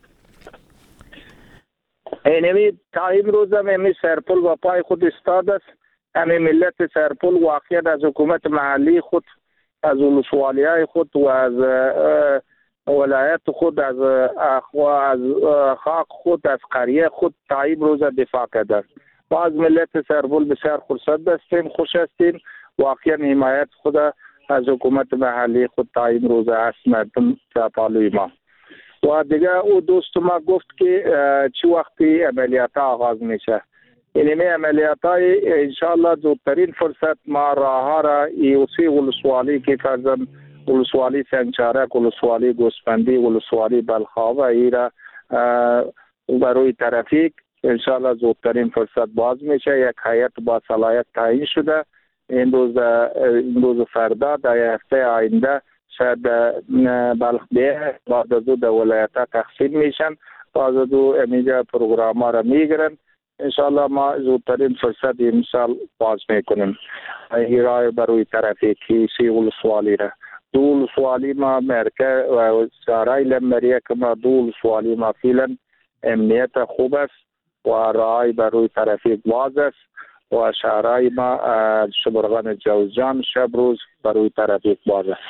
اینمی تا امروز هم امی سرپل و پای خود استاد است. امی ملت سرپل واقعا از حکومت محلی خود، از ولسوالیای خود و از ولایت خود، از اخوا از خاک خود، از قریه خود تا امروز دفاع کرده. ما از ملت سرپل بسیار خرسند هستیم، خوش هستیم. واقعا حمایت خود از حکومت محلی خود تا امروز هست مردم تا پالوی ما. و دیگه او دوست ما گفت که چه وقتی عملیات آغاز میشه. اینمی عملیات های انشاءالله زودترین فرصت ما راه ها را ایوسی ولسوالی که فرزن ولسوالی سنگچارک، ولسوالی گوسفندی، ولسوالی بلخاب ای را بروی ترافیک انشاءالله زودترین فرصت باز میشه. یک هیئت با صلاحیت تعیین شده. این روز این روز فردا در هفته آینده شاید بلخ بیه بعد از دو ولایت ها تقسیم میشن، بعد از دو امیجا پروگرام ها را میگیرن. انشالله ما زودترین فرصت امسال باز میکنیم این راه بروی ترافیکی سی ولسوالی را. دو ولسوالی ما مرکز و سرای لمریه که ما دو ولسوالی ما فعلا امنیت خوب است و راه بروی ترافیک باز است و شهرهای ما شبرغان جوزجان شب روز بروی ترافیک باز است.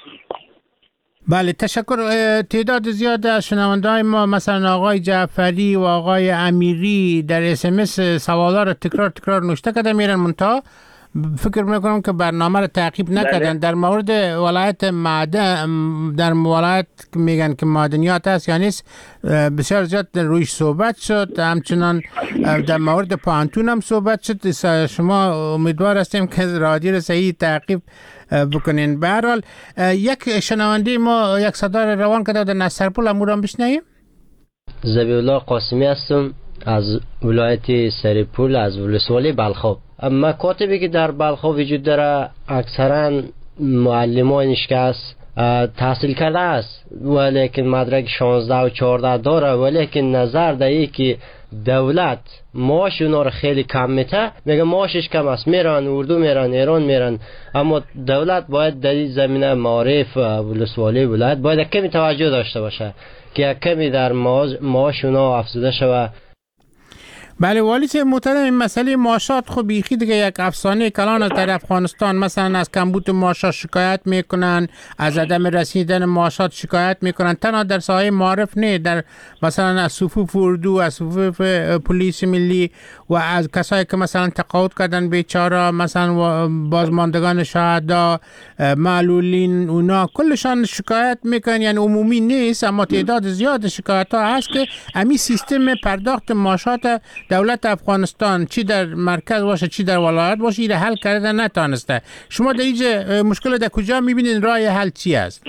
بله تشکر. تعداد زیاد از شنونده‌های ما مثلا آقای جعفری و آقای امیری در اس ام اس سوالا رو تکرار تکرار نوشته کرده میرن منتها فکر میکنم که برنامه رو تعقیب نکردن. در مورد ولایت معدن، در ولایت میگن که معدنیات هست یعنی بسیار زیاد رویش صحبت شد، همچنان در مورد پانتون هم صحبت شد. شما امیدوار هستیم که رادیو رو صحیح تعقیب بکنین. به هر حال یک شنونده ما یک صدا رو روان کرده در نصرپول، امور هم بشنویم. ذبیح‌الله قاسمی هستم از ولایت سرپول از ولسوالی بلخاب. مکاتبی که در بلخاب وجود داره اکثرا معلمانش که است تحصیل کرده است ولیکن مدرک شانزده و چهارده داره، ولیکن نظر دهی که دولت معاش اونا رو خیلی کم میته، میگه معاشش کم است، میرن اردو میرن ایران میرن، اما دولت باید در این زمینه معارف ولسوالی ولایت باید کمی توجه داشته باشه که کمی در معاش اونا افزوده شود. بله والی صاحب محترم، این مسئله معاشات خب بیخی دیگه یک افسانه کلان از در افغانستان. مثلا از کمبود معاشات شکایت میکنن، از عدم رسیدن معاشات شکایت میکنن، تنها در ساحه معارف نه، در مثلا از صفوف اردو، از صفوف پلیس ملی و از کسایی که مثلا تقاعد کردن بیچاره، مثلا بازماندگان شهدا، معلولین، اونا کلشان شکایت میکنن. یعنی عمومی نیست اما تعداد زیاد شکایت ها هست که امی سیستم پرداخت معاشات دولت افغانستان چی در مرکز باشه چی در ولایت باشه این حل کرده نتانسته. شما در اینجا مشکل در کجا میبینید؟ راه حل چی است؟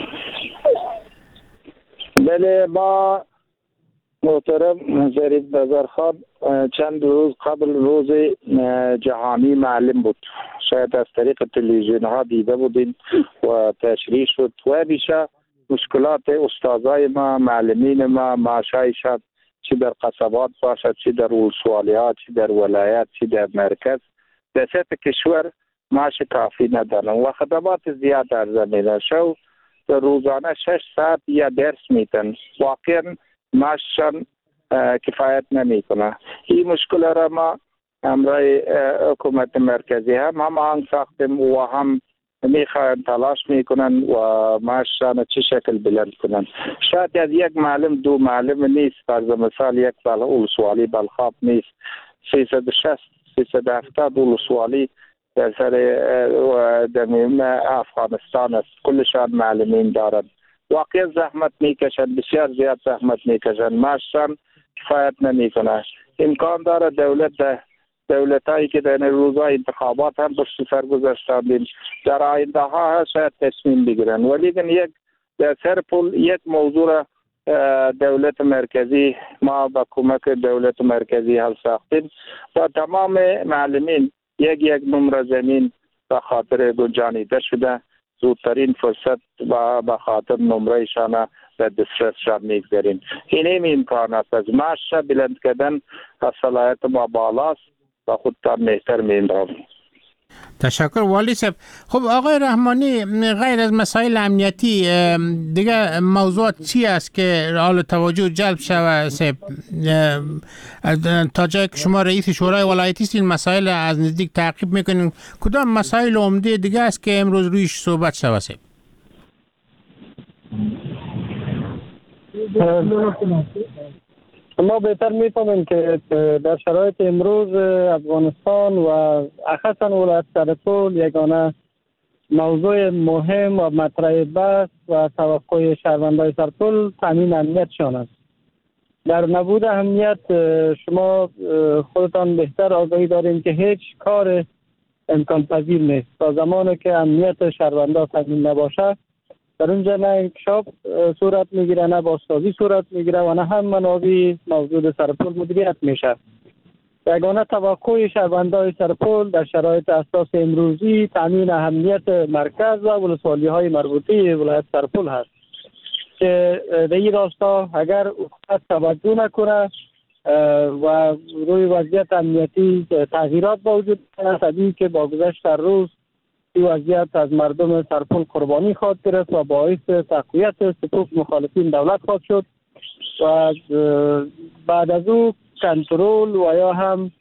بله ما محترم ظریف نظرخان چند روز قبل روز جهانی معلم بود، شاید از طریق تلویزیون ها دیده بودین و تشریح شد و بیشه مشکلات استادای ما، معلمین ما، معاشایشان چی در قصبات باشد، چی در ولسوالیات، چی در ولایت، چی در مرکز، در سطح کشور معاش کافی ندارن و خدمات زیاد در زمینه شو روزانه شش ساعت یا درس میتن، واقعا معاششان کفایت نمیکنه. این مشکل را ما همراه حکومت مرکزی هم هم آن ساختیم و هم میخواین تلاش میکنن و معاششان چه شکل بلند کنن. شاید از یک معلم دو معلم نیست، فرض مثال یک بل ولسوالی بلخاب نیست، سیصد و شصت سیصد و هفتاد ولسوالی در سر در افغانستان است، کلشان معلمین دارند. واقعا زحمت میکشن، بسیار زیاد زحمت میکشن، معاششان کفایت نمیکنه. امکان داره دولت ده دولت هایی که در روزهای انتخابات هم پشت سر گذاشتند در آینده ها شاید تصمیم بگیرن، ولی یک در سرپول یک موضوع دولت مرکزی ما با کمک دولت مرکزی حل ساختیم و تمام معلمین یک یک نمره زمین به خاطر گنجانیده شده، زودترین فرصت و به خاطر نمره شانه در دسترسشان میگذاریم. این امکان است از معاش بلند کردن از صلاحیت ما بالاست و خودتان بهتر می‌اندازیم. تشکر والی صاحب. خب آقای رحمانی، غیر از مسائل امنیتی دیگه موضوعات چی است که حال توجه جلب شود صاحب؟ تا جایی که شما رئیس شورای ولایتی هستین مسائل از نزدیک تعقیب میکنین، کدام مسائل عمده دیگه است که امروز رویش صحبت شود صاحب؟ ما بهتر میفهمیم که در شرایط امروز افغانستان و اخصا ولایت سرپول یگانه موضوع مهم و مطرح بحث و توقع شهروندان سرپول تامین امنیتشان است. در نبود امنیت شما خودتان بهتر آگاهی دارین که هیچ کار امکان پذیر نیست. تا زمانی که امنیت شهروندان تامین نباشه در اونجا نه انکشاف صورت میگیره، نه بازسازی صورت میگیره و نه هم منابع موجود سرپول مدیریت میشه. یگانه توقع شهروندان سرپول در شرایط اساس امروزی تامین امنیت مرکز و ولسوالی های مربوطه ولایت سرپول هست که در این راستا اگر حکومت توجه نکنه و روی وضعیت امنیتی تغییرات با وجود است. طبیعی که با گذشت روز این وضعیت از مردم سرپل قربانی خواهد گرفت و باعث تقویت صفوف مخالفین دولت خواهد شد و بعد از او کنترل و یا هم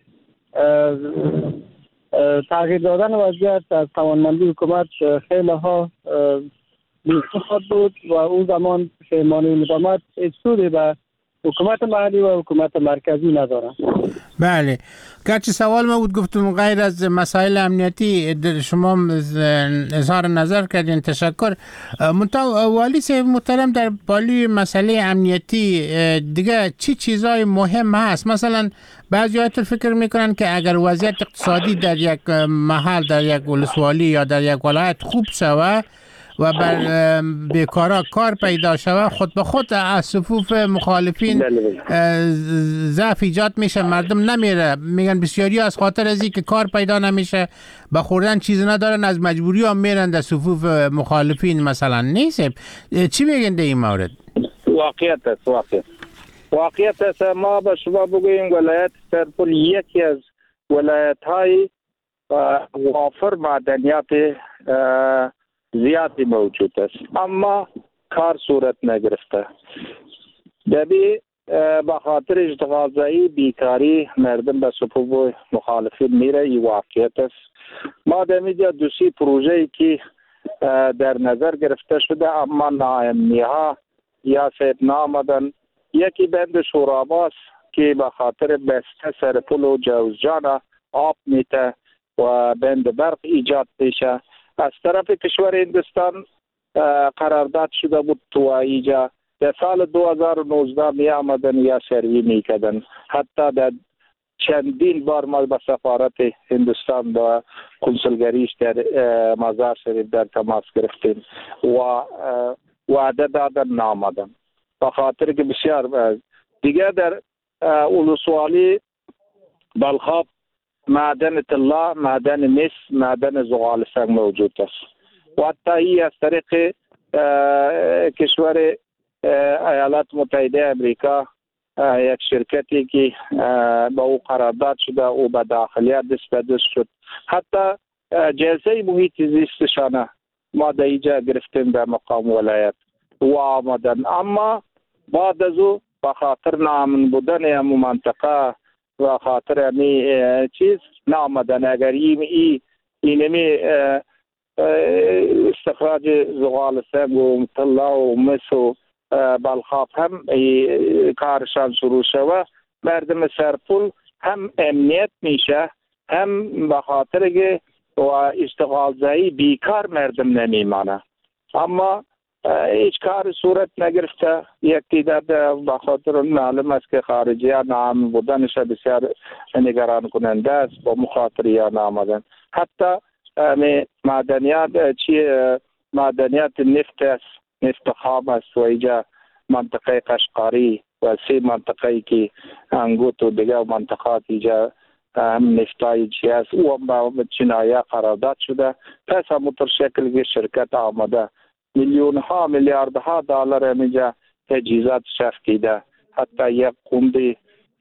تغییر دادن وضعیت از توانمندی حکومت خیلی ها نیستی خواهد بود و اون زمان پیمانه مدامت سودی به حکومت محلی و حکومت مرکزی ندارن. بله، گرچه سوال ما بود گفتم غیر از مسائل امنیتی شما اظهار نظر کردین، تشکر. منتها والی صاحب محترم در بالی مسئله امنیتی دیگه چی چیزای مهم هست؟ مثلا بعضی ها فکر میکنن که اگر وضعیت اقتصادی در یک محل، در یک ولسوالی یا در یک ولایت خوب شود و بر بیکارا کار پیدا شود، خود به خود از صفوف مخالفین ضعف ایجاد میشه، مردم نمیره. میگن بسیاری از خاطر از این که کار پیدا نمیشه، به خوردن چیز ندارن، از مجبوری ها میرن در صفوف مخالفین مثلا. نیست چی میگن در این مورد؟ واقعیت است واقعیت واقعیت است. ما به شما بگوییم ولایت سرپل یکی از ولایت های وافر معدنیات زیادی موجود است، اما کار صورت نگرفته. دبی به خاطر اشتغال زایی بیکاری مردم به صفوف مخالفین میره. این واقعیت است. ما دمیدیا دوسی پروژه‌ای که در نظر گرفته شده اما ناامنی ها یا سید نامدن. یکی بند شوراباس که به خاطر بسته سرپل و جوزجان آب میته و بند برق ایجاد میشه. از طرف کشور هندوستان قرارداد شده بود تو اینجا در سال دو هزار و نوزده می آمدن یا سروی می کردن. حتی در چندین بار ما با سفارت هندوستان با کنسولگریش در مزار شریف در تماس گرفتیم و وعده دادن نامدن. به خاطر که بسیار دیگه در ولسوالی بلخاب معدن طلا، معدن مس، معدن زغال سنگ موجود است و حتی از طریق کشور ایالات متحده امریکا یک شرکتی که با او قرارداد شده او به داخلیت دست به دست شد. حتی جلسه محیط زیستشانه ما در اینجا گرفتیم به مقام ولایت و آمدن، اما بعد از او به خاطر نامن بودن همو منطقه و خاطر امی چیز نامدن. اگر این ای اینمی استخراج زغال سنگ و طلا و مس و بلخاب هم کارشان شروع شود، مردم سرپل هم امنیت میشه، هم به خاطر که و اشتغال زایی بیکار مردم نمیمانه. اما هیچ کار صورت نگرفته. یکی در به خاطر معلوم است که خارجی ها نام بودنش بسیار نگران کننده است با مخاطری ها نامدن. حتی معدنیات چی معدنیات نفت است، نفت خام است و اینجا منطقه قشقاری و سه منطقه که انگوت و دیگه منطقات اینجا هم نفتای چی است او هم با چینایا قرارداد شده. پس همونطور شکل که شرکت آمده میلیون ها میلیارد ها دلار اینجا تجهیزات شرف کیده. حتی یک قومدی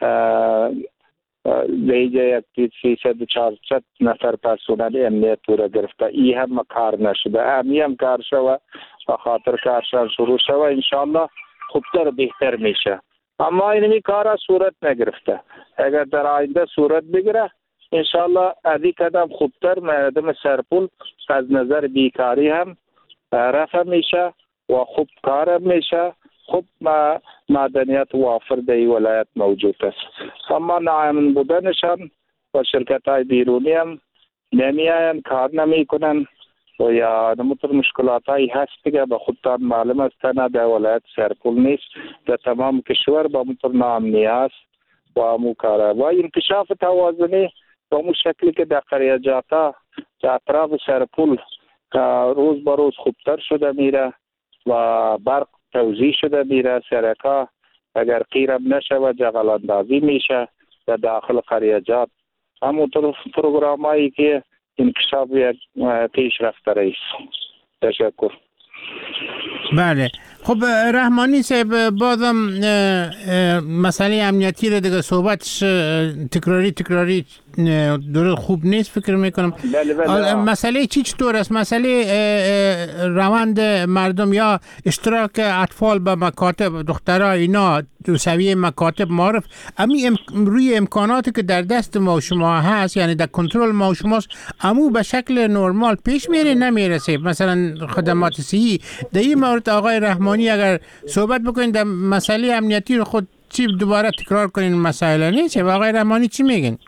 دیگه یک سیصد و چهارصد نفر پرسنل امنیت رو گرفته. این هم کار نشده. امی هم کار شده و خاطر کارشان شروع شده انشالله خوبتر بهتر میشه. اما اینمی کار صورت نگرفته. اگر در آینده صورت بگیره انشالله ادی قدم خوبتر مردم سرپل از نظر بیکاری هم رفع میشه و خوب کار میشه. خوب معدنیات وافر در این ولایت موجود است. اما ناامن بودنشان و شرکت های بیرونی هم نمی آین، کار نمی کنن و یا نموتر مشکلات هایی هست که به خودتان معلوم است نه در ولایت سرپل نیست، در تمام کشور با مطور ناامنی است و امو کاره و انکشاف توازنی با مو شکلی که در قریجات ها در اطراف سرپل روز به روز خوبتر شده میره و برق توزیع شده میره. سرکا اگر قیرم نشه و جغل اندازی میشه در داخل قریجات. همونطور پروگرام هایی که انکشاف یک پیش رفته رئیس. تشکر. بله. خب رحمانی صاحب بازم مسئله امنیتی رو دیگه صحبتش تکراری تکراری درست خوب نیست فکر میکنم. بله بله. مسئله چی چطور است؟ مسئله روند مردم یا اشتراک اطفال به مکاتب دخترها اینا تو سویه مکاتب معرف امی ام روی امکاناتی که در دست ما و شما هست یعنی در کنترل ما و شماست امو به شکل نرمال پیش میره نمیرسه. مثلا خدمات صحی در این مورد آقای رحمانی اگر صحبت بکنید در مسئله امنیتی رو خود چی دوباره تکرار کنین مسائل نیست و آقای رحمانی چی میگن؟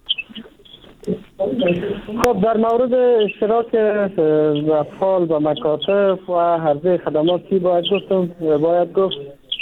خب در مورد اشتراک اطفال و مکاتب و حرفه خدماتی باید گفتم باید گفت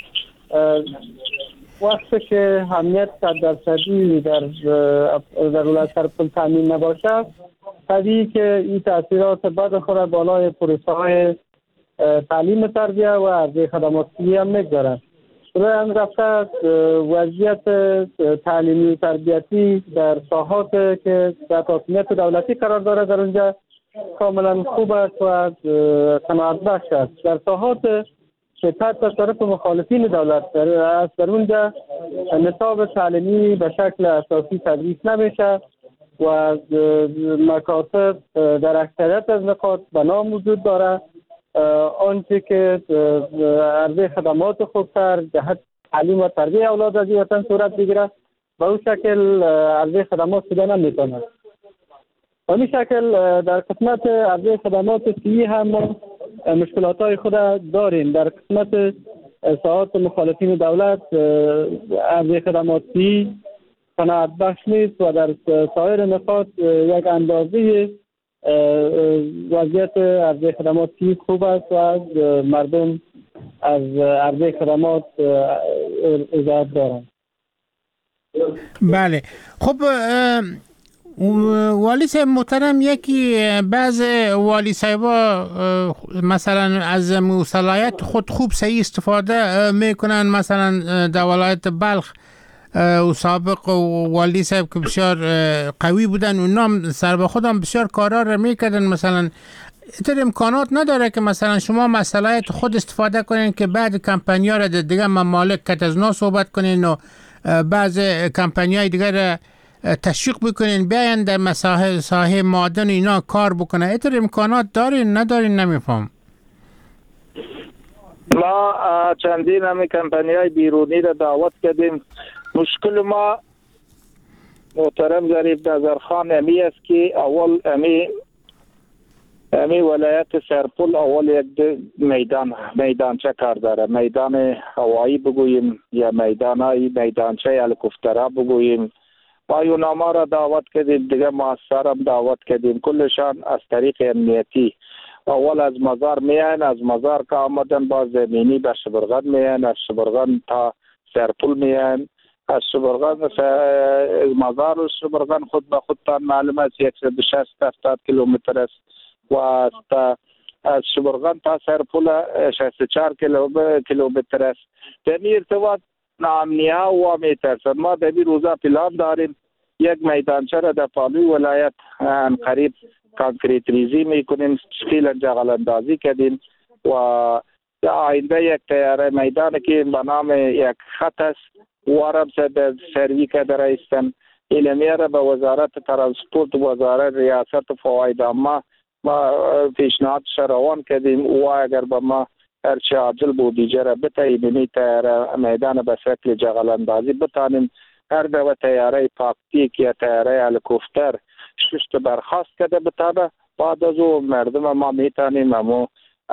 وقتی که امنیت صد درصدی در در ولایت سرپل تامین نباشه طبیعی که این تاثیرات بد خود بالای پروسه های تعلیم تربیه و عرضه خدماتی هم میگذارن. برای هم رفته وضعیت تعلیمی و تربیتی در ساحات که در حاکمیت دولتی قرار داره در اونجا کاملا خوب است و قناعت بخش است. در ساحات که تحت تصرف مخالفین دولت است در اونجا نصاب تعلیمی به شکل اساسی تدریس نمیشه و مکاتب در اکثریت از نقاط بنا موجود داره. آنچه که عرضه خدمات خوبتر جهت تعلیم و تربیه اولاد از وطن صورت بگیره به اون شکل عرضه خدمات شده نمیتونه. به این شکل در قسمت عرضه خدمات صحی هم مشکلات های خود داریم. در قسمت ساعات مخالفین دولت عرضه خدمات صحی قناعت بخش نیست و در سایر نقاط یک اندازه وضعیت عرضه خدمات صحی خوب است و از مردم از عرضه خدمات رضایت دارند. بله. خب والی صاحب محترم یکی بعض والی صاحبا مثلا از صلاحیت خود خوب صحیح استفاده میکنن. مثلا در ولایت بلخ و سابق والی صاحب که بسیار قوی بودن اونا سر به خودم بسیار کارا رو میکردن. مثلا اینطور امکانات نداره که مثلا شما مسئله خود استفاده کنین که بعد کمپانیا را دیگه ممالک کت از نا صحبت کنین و بعض کمپانیای دیگر تشویق بکنین بیاین در مساحه ساحه معدن اینا کار بکنه. اینطور امکانات دارین ندارین نمیفهم. ما چندین همه کمپانیای بیرونی را دعوت کردیم. مشکل ما محترم ظریف نظرخان امی است که اول امی امی ولایت سرپل اول یک میدان میدانچه کار داره. میدان هوایی بگوییم یا میدانای میدانچه هلیکوپترها بگوییم. ما یوناما را دعوت کردیم دیگه مؤثر هم دعوت کردیم. کلشان از طریق امنیتی اول از مزار میان از مزار که آمدن با زمینی به شبرغان میان از شبرغان تا سرپل میان از شبرغان مزار و شبرغان خود به خودتان معلوم است صد و شصت هفتاد کیلومتر است و از شبرغان تا سرپل شصت و چهار کیلومتر است. در این ارتباط نامنیه و میترسن. ما در این روزا پلان داریم یک میدانچه را در پالوی ولایت قریب کانکریت ریزی میکنیم، فعلا جغل اندازی کردیم و در آینده یک تیاره میدان که به نام یک خط است وارم در سروی کرده رایستن. علمیه را به وزارت ترانسپورت و وزارت ریاست فواید عامه ما پیشنهادش روان کردیم و اگر به ما هرچی عاجل بودجه را بتاییم تیاره میدان به شکل جغل اندازی بتانیم. هر دو تیاره پاکتیک یا تیاره هلیکوپتر ششت برخواست کرده بتانه بعد از او مردم ما میتانیم امو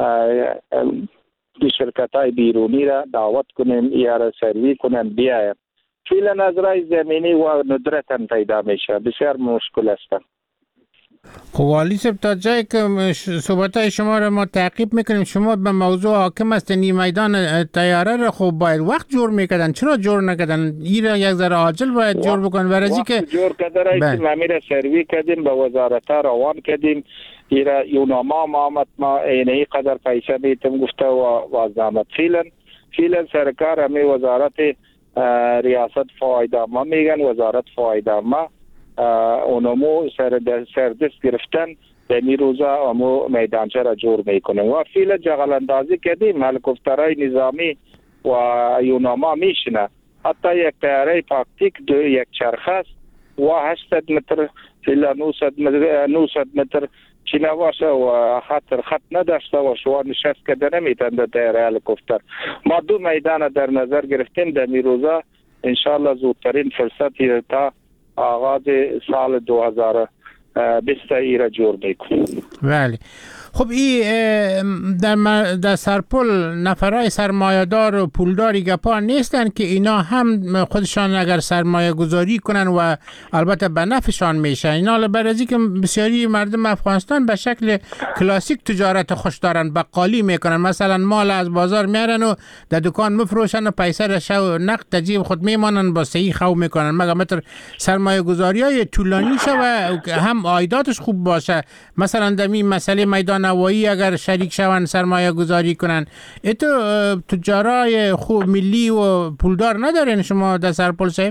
شرکت های بیرونی را دعوت کنیم یا را سروی کنیم بیایم. فعلا از رای زمینی و ندرتن پیدا میشه بسیار مشکل است. خب والی صاحب تا جایی که صحبتای شما را ما تعقیب میکنیم شما به موضوع حاکم هستین این میدان تیاره را خب باید وقت جور میکردن چرا جور نکردن؟ این را یک ذره عاجل باید جور بکن برای که جور کردن است. ما میره سروی کردیم به وزارت روان کردیم ایرا یوناما محمد ما اینهی قدر پیسه میتم گفته و وازدامت فیلن فیلن سرکار همی وزارت ریاست فایده ما میگن وزارت فایده ما اونمو سردست گرفتن در این روزا امو میدانچه را جور میکنیم و فیل جغل اندازی کردیم هلیکوپترهای نظامی و یوناما میشنه. حتی یک طیاره تاکتیک دو یک چرخ است و هشتصد متر الا نهصد متر چینه باشه و خطر خط نداشته و شما نشست کرده نمیتن در طیاره هلیکوپتر. ما دو میدان در نظر گرفتیم در این روزا انشالله زودترین فرصتی تا آغاز سال دو هزار و بیست ای را جور میکنیم. بله. خب این در, در سرپل نفرای سرمایه‌دار و پولداری گپا نیستن که اینا هم خودشان اگر سرمایه گذاری کنن و البته به نفعشان میشه. اینا برای که بسیاری مردم افغانستان به شکل کلاسیک تجارت خوش دارن، بقالی میکنن، مثلا مال از بازار میارن و در دکان مفروشن و پیسه را شو نقد تجیب خود میمانن با صحیح خو میکنن. مگه متر سرمایه گذاری های طولانی شه و هم عایداتش خوب باشه. مثلا در این مسئله میدان نوایی اگر شریک شون سرمایه گذاری کنن، ایتو تجارای خوب ملی و پولدار ندارین شما در سرپل صاحب؟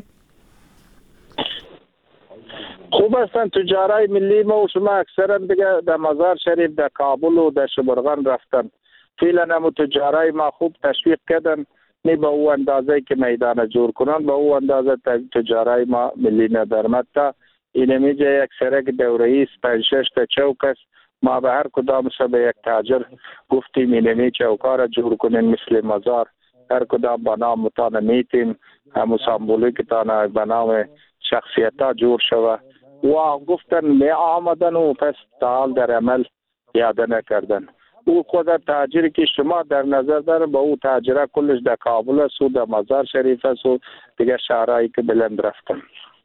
خوب هستن تجارای ملی ما و شما اکثرا دیگه در مزار شریف در کابل و در شبرغان رفتن. فعلا هم تجارای ما خوب تشویق کردن، نه به او اندازه که میدان جور کنن، به او اندازه تجارای ما ملی ندارم. حتی این میجه یک سرک دوره‌ای پنج شش تا چوک است. ما به هر کدام به یک تاجر گفتیم اینمی چوکا را جور کنین مثل مزار، هر کدام به نام متان میتیم همو سامبولیک تانا به نام شخصیتا جور شوه و گفتن می آمدن و پس تعال در عمل یاده نکردن. او خود تاجری که شما در نظر داره با او تاجره کلش در کابل است و در مزار شریف است و دیگه شهرهایی که بلند رفتن.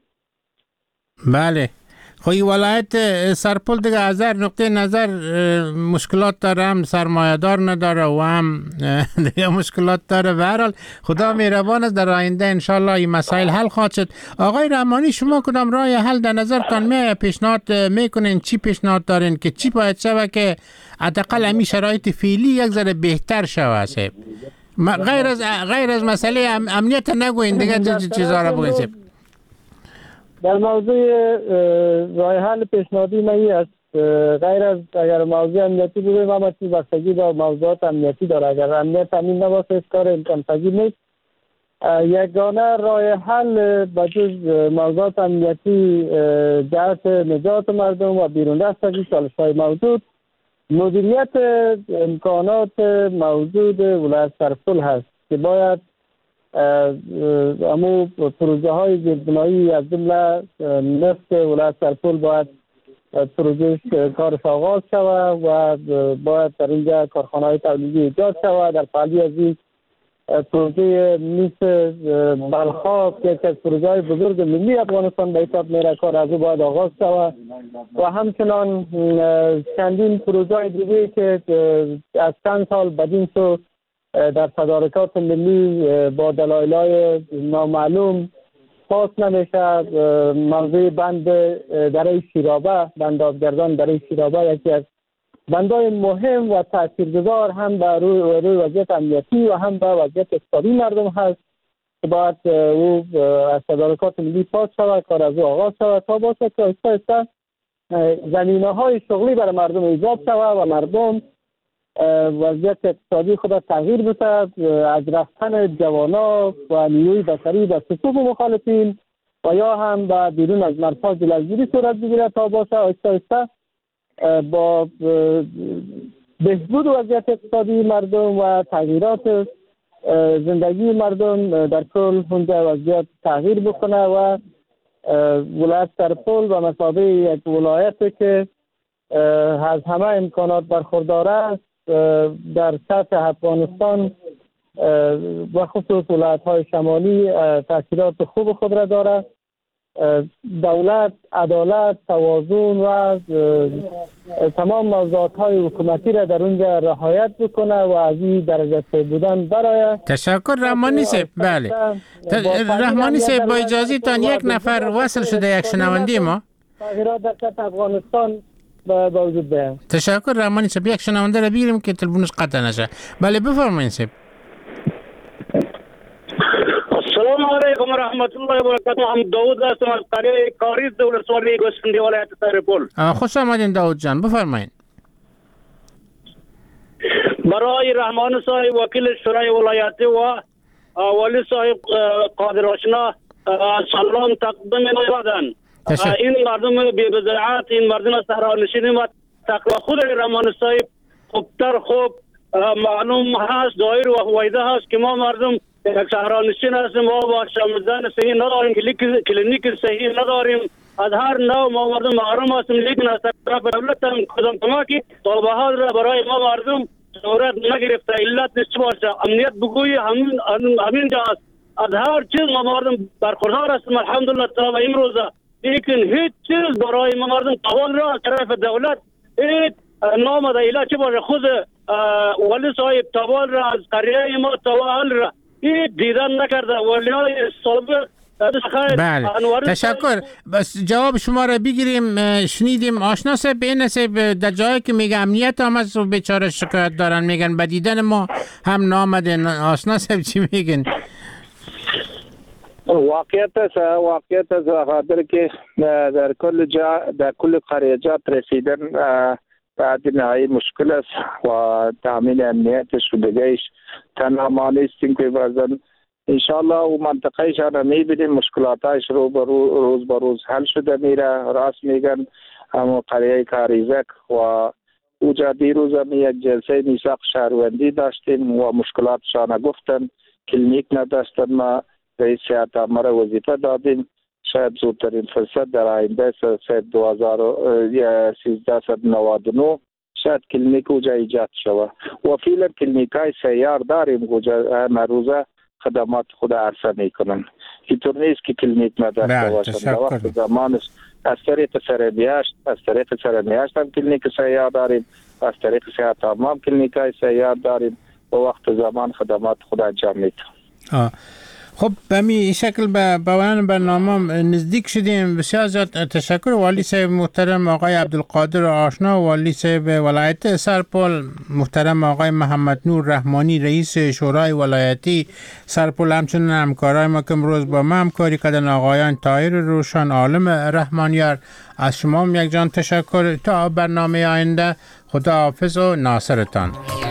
بله. خوی ولایت سرپل دیگه از هر نقطه نظر مشکلات داره، هم سرمایه دار نداره و هم دیگه مشکلات داره. به هر حال خدا مهربان است، در آینده انشالله این مسائل حل خواهد شد. آقای رحمانی شما کدام راه حل در نظرتان می پیشنهاد میکنین؟ چی پیشنهاد دارین که چی باید شوه که حداقل همین شرایط فعلی یک ذره بهتر شوه؟ صاحب غیر از غیر از مسئله امنیت نگوین دیگه چیزا را بگین. صاحب در موضوع راه حل پیشنهادی نهی است، غیر از اگر موضوع امنیتی بگویم اما چیز بستگی با موضوعات امنیتی داره. اگر امنیت امین نباشه کار امکان پذیر نیست. یگانه راه حل بجز موضوعات امنیتی جهت نجات مردم و بیرون دست از چالش‌های موجود، مدیریت امکانات موجود ولایت سرپل هست که باید امو پروژه های زیربنایی از جمله نفت ولایت سرپل باید پروژه کارش آغاز شود و باید در اینجا کارخانه های تولیدی ایجاد شود. در پالی از این پروژه مثل بلخاب که از پروژه های بزرگ ملی افغانستان به حساب میره، کار از او باید آغاز شود و همچنان چندین پروژه های دیگه که از چند سال بدین سو در تدارکات ملی با دلایل نامعلوم پاس نمیشه. موضوع بند دره شیرابه، بند آبگردان دره شیرابه یکی از بندهای مهم و تاثیرگذار هم به روی, روی وضعیت امنیتی و هم به وضعیت اقتصادی مردم هست که باید او از تدارکات ملی پاس شود، کار از او آغاز شود تا باشه که آهسته آهسته زمینه های شغلی برای مردم ایجاد شود و مردم وضعیت اقتصادی خود تغییر بده، از رفتن جوانا و نیروی بشری به صفوف مخالفین و یا هم به بیرون از مرزها جلوگیری صورت بگیره تا باشه آهسته آهسته با بهبود وضعیت اقتصادی مردم و تغییرات زندگی مردم در کل اونجا وضعیت تغییر بکنه و ولایت سرپل و مثابه یک ولایت که از همه امکانات برخوردار است در سطح افغانستان و خصوص ولایت‌های شمالی تأثیرات خوب خود را دارد. دولت، عدالت، توازن و تمام موضوعات حکومتی را در اونجا رعایت بکنه و از این درجه بودن برای تشکر. رحمانی صاحب. بله رحمانی صاحب با اجازه تان یک نفر وصل شده یک شنونده ما تغییرات در سطح افغانستان با وجود بیان. تشکر رحمانی صاحب. یک شنونده را بگیریم که تلفنش قطع نشه. بله بفرمایید صاحب. سلام علیکم و رحمت الله و برکاته. هم داوود هستم از قریه کاریز ولسوالی گوسفندی ولایت سرپل. خوش آمدین داوود جان، بفرمایید. برای رحمان صاحب وکیل شورای ولایتی و والی صاحب قادر آشنا سلام تقدیم می‌کنم. این مردم بی بضاعت، این مردم صحرانشین و تقوا خود رحمان صاحب خوبتر خوب معلوم هست، دایر و هویده هست که ما مردم یک صحرانشین هستیم، ما با شامزان صحیح نداریم، کلینیک صحیح نداریم، از هر نوع ما مردم محروم هستیم. لیکن از طرف دولت هم کدام کمکی طالبه ها را برای ما مردم صورت نگرفته. علت نیست باشه، امنیت بگویی همین همین جا است. از هر چیز ما مردم برخوردار هستیم الحمدلله تا این روزه. لیکن هیچ چیز برای ما مردم قبول را از طرف دولت هیچ نامده. علت چه باشه، خود ولی صاحب تبال را از قریه ما تبال را هیچ دیدن نکرده. ولی های سابق بله تشکر. بس جواب شما را بگیریم. شنیدیم آشنا صاحب به این صاحب در جایی که میگه امنیت هم از بیچاره شکایت دارن، میگن به دیدن ما هم نامدن. آشنا صاحب چی میگن؟ واقعیت است واقعیت است خاطر که در کل جا در کل قریه جا رسیدن بعد نهایی مشکل است و تامین امنیتش و دیگهش تنها ما نیستیم که بعضن انشالله و منطقه شان میبینیم مشکلاتش رو به روز به روز حل شده میره. راست میگن همون قریه کاریزک و اوجا دیروز هم یک جلسه میثاق شهروندی داشتیم و مشکلاتشان گفتن، کلینیک نداشتن. ما رئیس هیئت عامه وظیفه دادیم، شاید زودترین فرصت در آینده سال دو هزار و سیزده و نود و نه شاید کلینیک اوجا ایجاد شود و فعلا کلینیک های سیار داریم اوجا مروزه خدمات خود عرضه میکنن. اینطور نیست که کلینیک نداشته باشند. در وقت زمانش از طریق سربیاشت از طریق سربیاشت هم کلینیک سیار داریم، از طریق صحت عامه هم کلینیک های سیار داریم و وقت زمان خدمات خود انجام میدن. خب به می شکل به پایان برنامه نزدیک شدیم. بسیار زیاد تشکر والی صاحب محترم آقای عبدالقادر آشنا، والی صاحب ولایت سرپل محترم آقای محمد نور رحمانی رئیس شورای ولایتی سرپل، همچنین همکارای ما که امروز با ما همکاری کردن آقایان طاهر روشن، عالم رحمانیار. از شما یک جان تشکر. تا برنامه آینده خدا حافظ و ناصرتان.